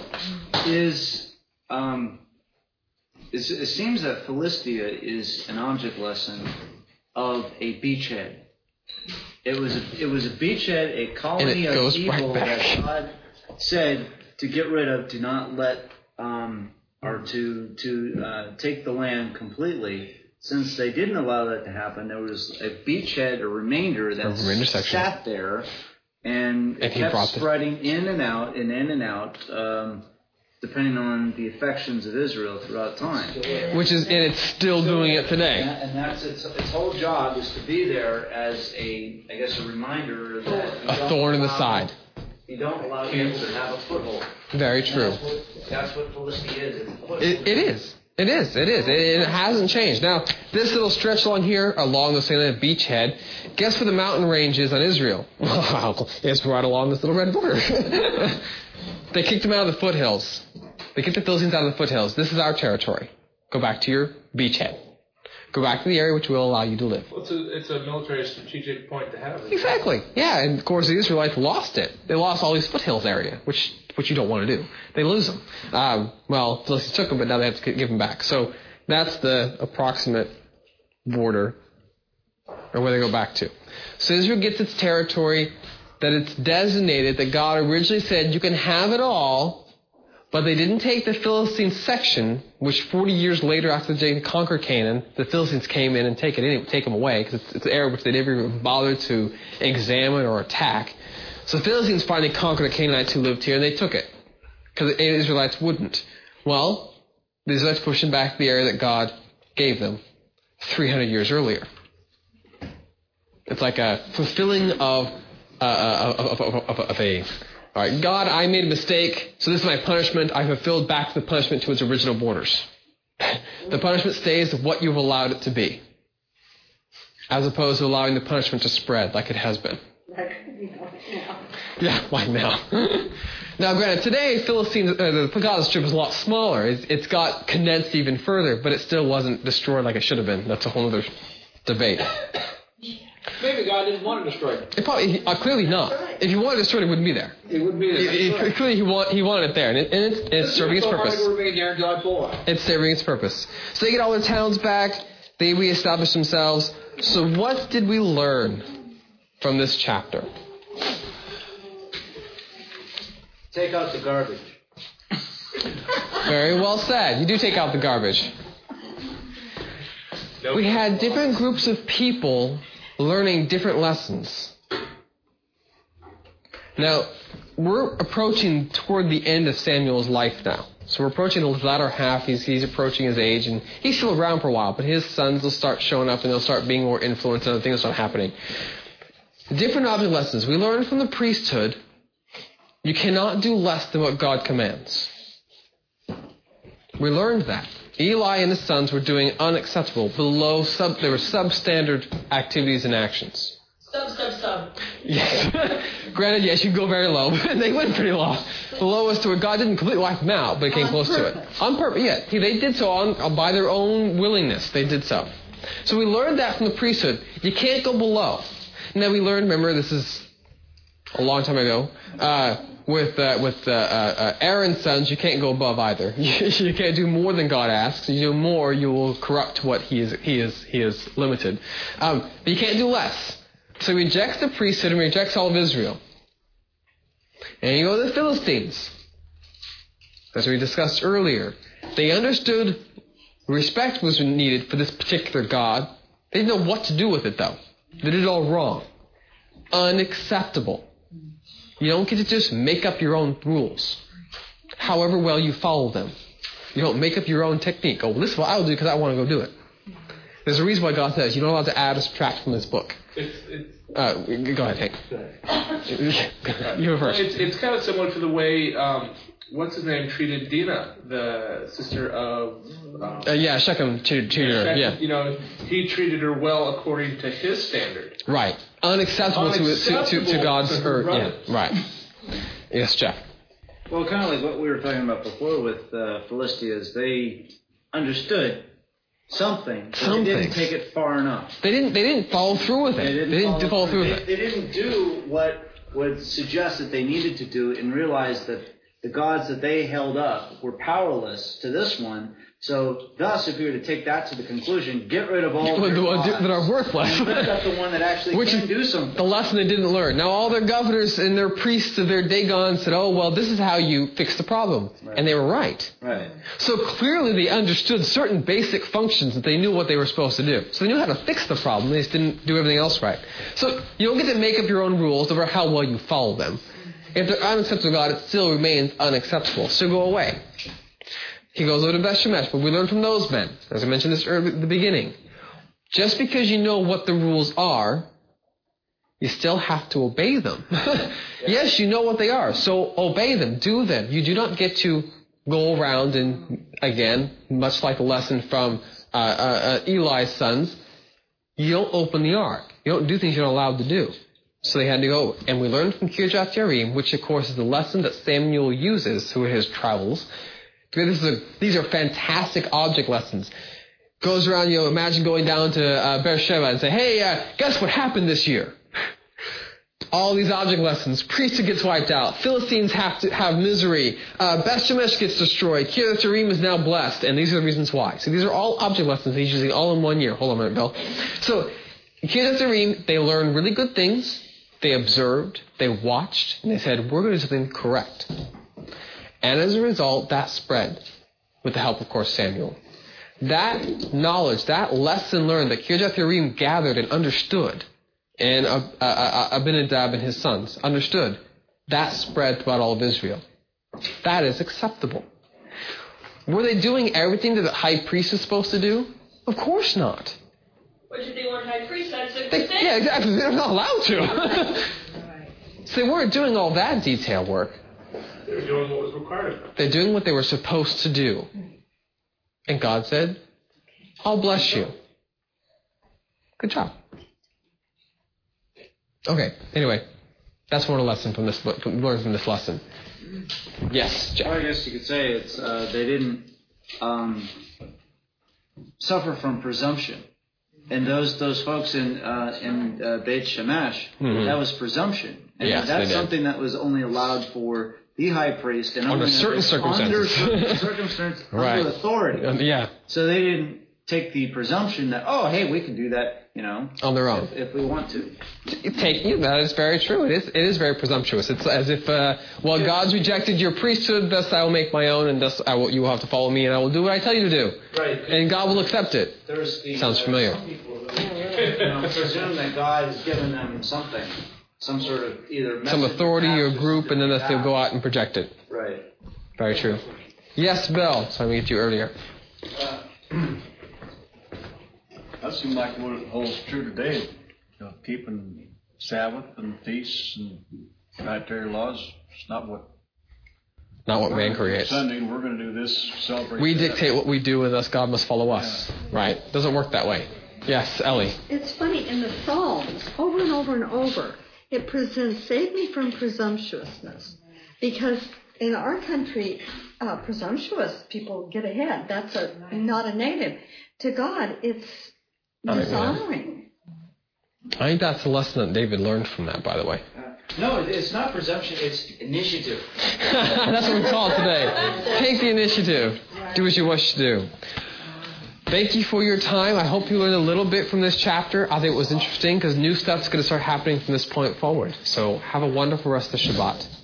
Is um, is it seems that Philistia is an object lesson of a beachhead. It was a, it was a beachhead, a colony of evil right that God said to get rid of, to not let um, or to to uh, take the land completely. Since they didn't allow that to happen, there was a beachhead, a remainder that sat there, and it and kept spreading the... in and out and in and out, um, depending on the affections of Israel throughout time. Which is, and it's still doing it today. And, that, and that's its, its whole job is to be there as a, I guess, a reminder that a thorn in the side. You don't allow people to have a foothold. Very true. That's what, that's what Philistia is. It, it is. It is, it is. It, it hasn't changed. Now, this little stretch along here, along the Salem beachhead, guess where the mountain range is on Israel? Wow, it's right along this little red border. They kicked them out of the foothills. They kicked the Philistines out of the foothills. This is our territory. Go back to your beachhead. Go back to the area which will allow you to live. Well, it's a, it's a military strategic point to have. Exactly. Yeah, and of course the Israelites lost it. They lost all these foothills area, which which you don't want to do. They lose them. Um, well, Philistines took them, but now they have to give them back. So that's the approximate border, or where they go back to. So Israel gets its territory that it's designated, that God originally said you can have it all, but they didn't take the Philistine section, which forty years later after they conquered Canaan, the Philistines came in and take it anyway, take them away, because it's, it's an area which they never even bothered to examine or attack. So the Philistines finally conquered the Canaanites who lived here, and they took it, because the Israelites wouldn't. Well, the Israelites pushed them back to the area that God gave them three hundred years earlier. It's like a fulfilling of, uh, of, of, of, of a... All right, God, I made a mistake, so this is my punishment. I fulfilled back the punishment to its original borders. The punishment stays what you've allowed it to be, as opposed to allowing the punishment to spread like it has been. Yeah, like now. Now, granted, today, Philistine, uh, the Gaza Strip is a lot smaller. It's, it's got condensed even further, but it still wasn't destroyed like it should have been. That's a whole other debate. Maybe God didn't want to destroy it. It probably, uh, clearly not. If he wanted to destroy it, it wouldn't be there. It wouldn't be there. It, it, clearly, he, want, he wanted it there, and, it, and it's, it's serving its purpose. It remain there until I pull it. It's serving its purpose. So they get all their towns back. They reestablish themselves. So what did we learn from this chapter? Take out the garbage. Very well said. You do take out the garbage. Nope. We had different groups of people learning different lessons. Now, we're approaching toward the end of Samuel's life now. So we're approaching the latter half. He's, he's approaching his age, and he's still around for a while, but his sons will start showing up, and they'll start being more influenced, and other things will start happening. Different object lessons. We learn from the priesthood, you cannot do less than what God commands. We learned that. Eli and his sons were doing unacceptable, below sub, they were substandard activities and actions. Sub, sub, sub. Yes. Granted, yes, you go very low, but they went pretty low. The lowest to it, God didn't completely wipe them out, but it came On close purpose. to it. On purpose, yeah. They did so on, by their own willingness. They did so. So we learned that from the priesthood. You can't go below. And then we learned, remember, this is a long time ago, uh, with uh, with uh, uh, Aaron's sons, you can't go above either. You can't do more than God asks. You do more, you will corrupt what he is he is he is limited. Um, but you can't do less. So he rejects the priesthood and rejects all of Israel. And you go to the Philistines, as we discussed earlier. They understood respect was needed for this particular God. They didn't know what to do with it, though. They did it all wrong. Unacceptable. You don't get to just make up your own rules, however well you follow them. You don't make up your own technique. Oh, well, this is what I will do because I want to go do it. There's a reason why God says you're not allowed to add or subtract from this book. It's, it's, uh, go ahead, Hank. You go first. It's, it's kind of similar to the way, um, what's his name, treated Dinah, the sister of... Um, uh, yeah, Shechem treated her, Shechem, yeah. You know, he treated her well according to his standard. Right. Unacceptable, Unacceptable to, to, to, to God's... To or, yeah, right. Yes, Jeff. Well, kind of like what we were talking about before with uh, Philistians, they understood something, but Some they didn't things. take it far enough. They didn't. They didn't follow through with it. They didn't, they didn't follow, follow through they, with it. They didn't do what would suggest that they needed to do, and realize that the gods that they held up were powerless to this one. So, thus, if we were to take that to the conclusion, get rid of all the the ones gods, that are worthless. and lift up the one that actually Which can is do something. The lesson they didn't learn. Now, all their governors and their priests of their Dagon said, "Oh, well, this is how you fix the problem," Right. and they were right. Right. So clearly, they understood certain basic functions that they knew what they were supposed to do. So they knew how to fix the problem. They just didn't do everything else right. So you don't get to make up your own rules over how well you follow them. If they're unacceptable to God, it still remains unacceptable. So go away. He goes over to Beth Shemesh, but we learn from those men, as I mentioned this early at the beginning. Just because you know what the rules are, you still have to obey them. Yes, you know what they are, so obey them, do them. You do not get to go around and, again, much like the lesson from uh, uh, uh, Eli's sons, you don't open the ark. You don't do things you're not allowed to do. So they had to go. And we learned from Kirjath Jearim, which of course is the lesson that Samuel uses through his travels. This is a, these are fantastic object lessons. Goes around, you know, imagine going down to uh, Beersheba and say, "Hey, uh, guess what happened this year?" All these object lessons. Priesthood gets wiped out. Philistines have to have misery. Uh, Beth Shemesh gets destroyed. Kirjath Jearim is now blessed. And these are the reasons why. So these are all object lessons he's using all in one year. Hold on a minute, Bill. So Kirjath Jearim, they learned really good things. They observed. They watched. And they said, we're going to do something correct. And as a result, that spread with the help, of course, Samuel. That knowledge, that lesson learned that Kirjath Jearim gathered and understood, and uh, uh, uh, Abinadab and his sons understood, that spread throughout all of Israel. That is acceptable. Were they doing everything that the high priest is supposed to do? Of course not. But if they weren't high priests, that's a They, yeah, exactly. They're not allowed to. So they weren't doing all that detail work. They were doing what was required of them. They're doing what they were supposed to do. And God said, I'll bless you. Good job. Okay, anyway, that's one lesson from this book, learn from this lesson. Yes, Jack. Well, I guess you could say it's uh, they didn't um, suffer from presumption. And those those folks in uh, in uh, Beit Shemesh, mm-hmm. that was presumption. And yes, that's something that was only allowed for the high priest and under only certain circumstances, under certain circumstances, right. under authority. Um, yeah. So they didn't take the presumption that, oh, hey, we can do that, you know, on their own if, if we want to. Take you. That is very true. It is. It is very presumptuous. It's as if, uh, well, yes. God's rejected your priesthood, thus I will make my own, and thus I will, you will have to follow me, and I will do what I tell you to do. Right. And God will accept it. There's the, Sounds familiar. Uh, some people that, you know, presume that God has given them something, some sort of either some authority or group, and then like they'll go out and project it. Right. Very true. Yes, Bill. So I'm going to get you earlier. Uh, that seems like what it holds true today. You know, keeping Sabbath and feasts and dietary laws. It's not what. Not what man creates. Sunday, we're going to do this, celebrate. We that. dictate what we do, and thus God must follow us. Yeah. Right? Doesn't work that way. Yes, Ellie. It's funny, in the Psalms, over and over and over, it presents, save me from presumptuousness. Because in our country, uh, presumptuous people get ahead. That's a, not a negative. To God, it's dishonoring. I think that's a lesson that David learned from that, by the way. No, it's not presumption, it's initiative. That's what we call it today. Take the initiative. Do what you wish to do. Thank you for your time. I hope you learned a little bit from this chapter. I think it was interesting because new stuff's going to start happening from this point forward. So have a wonderful rest of Shabbat.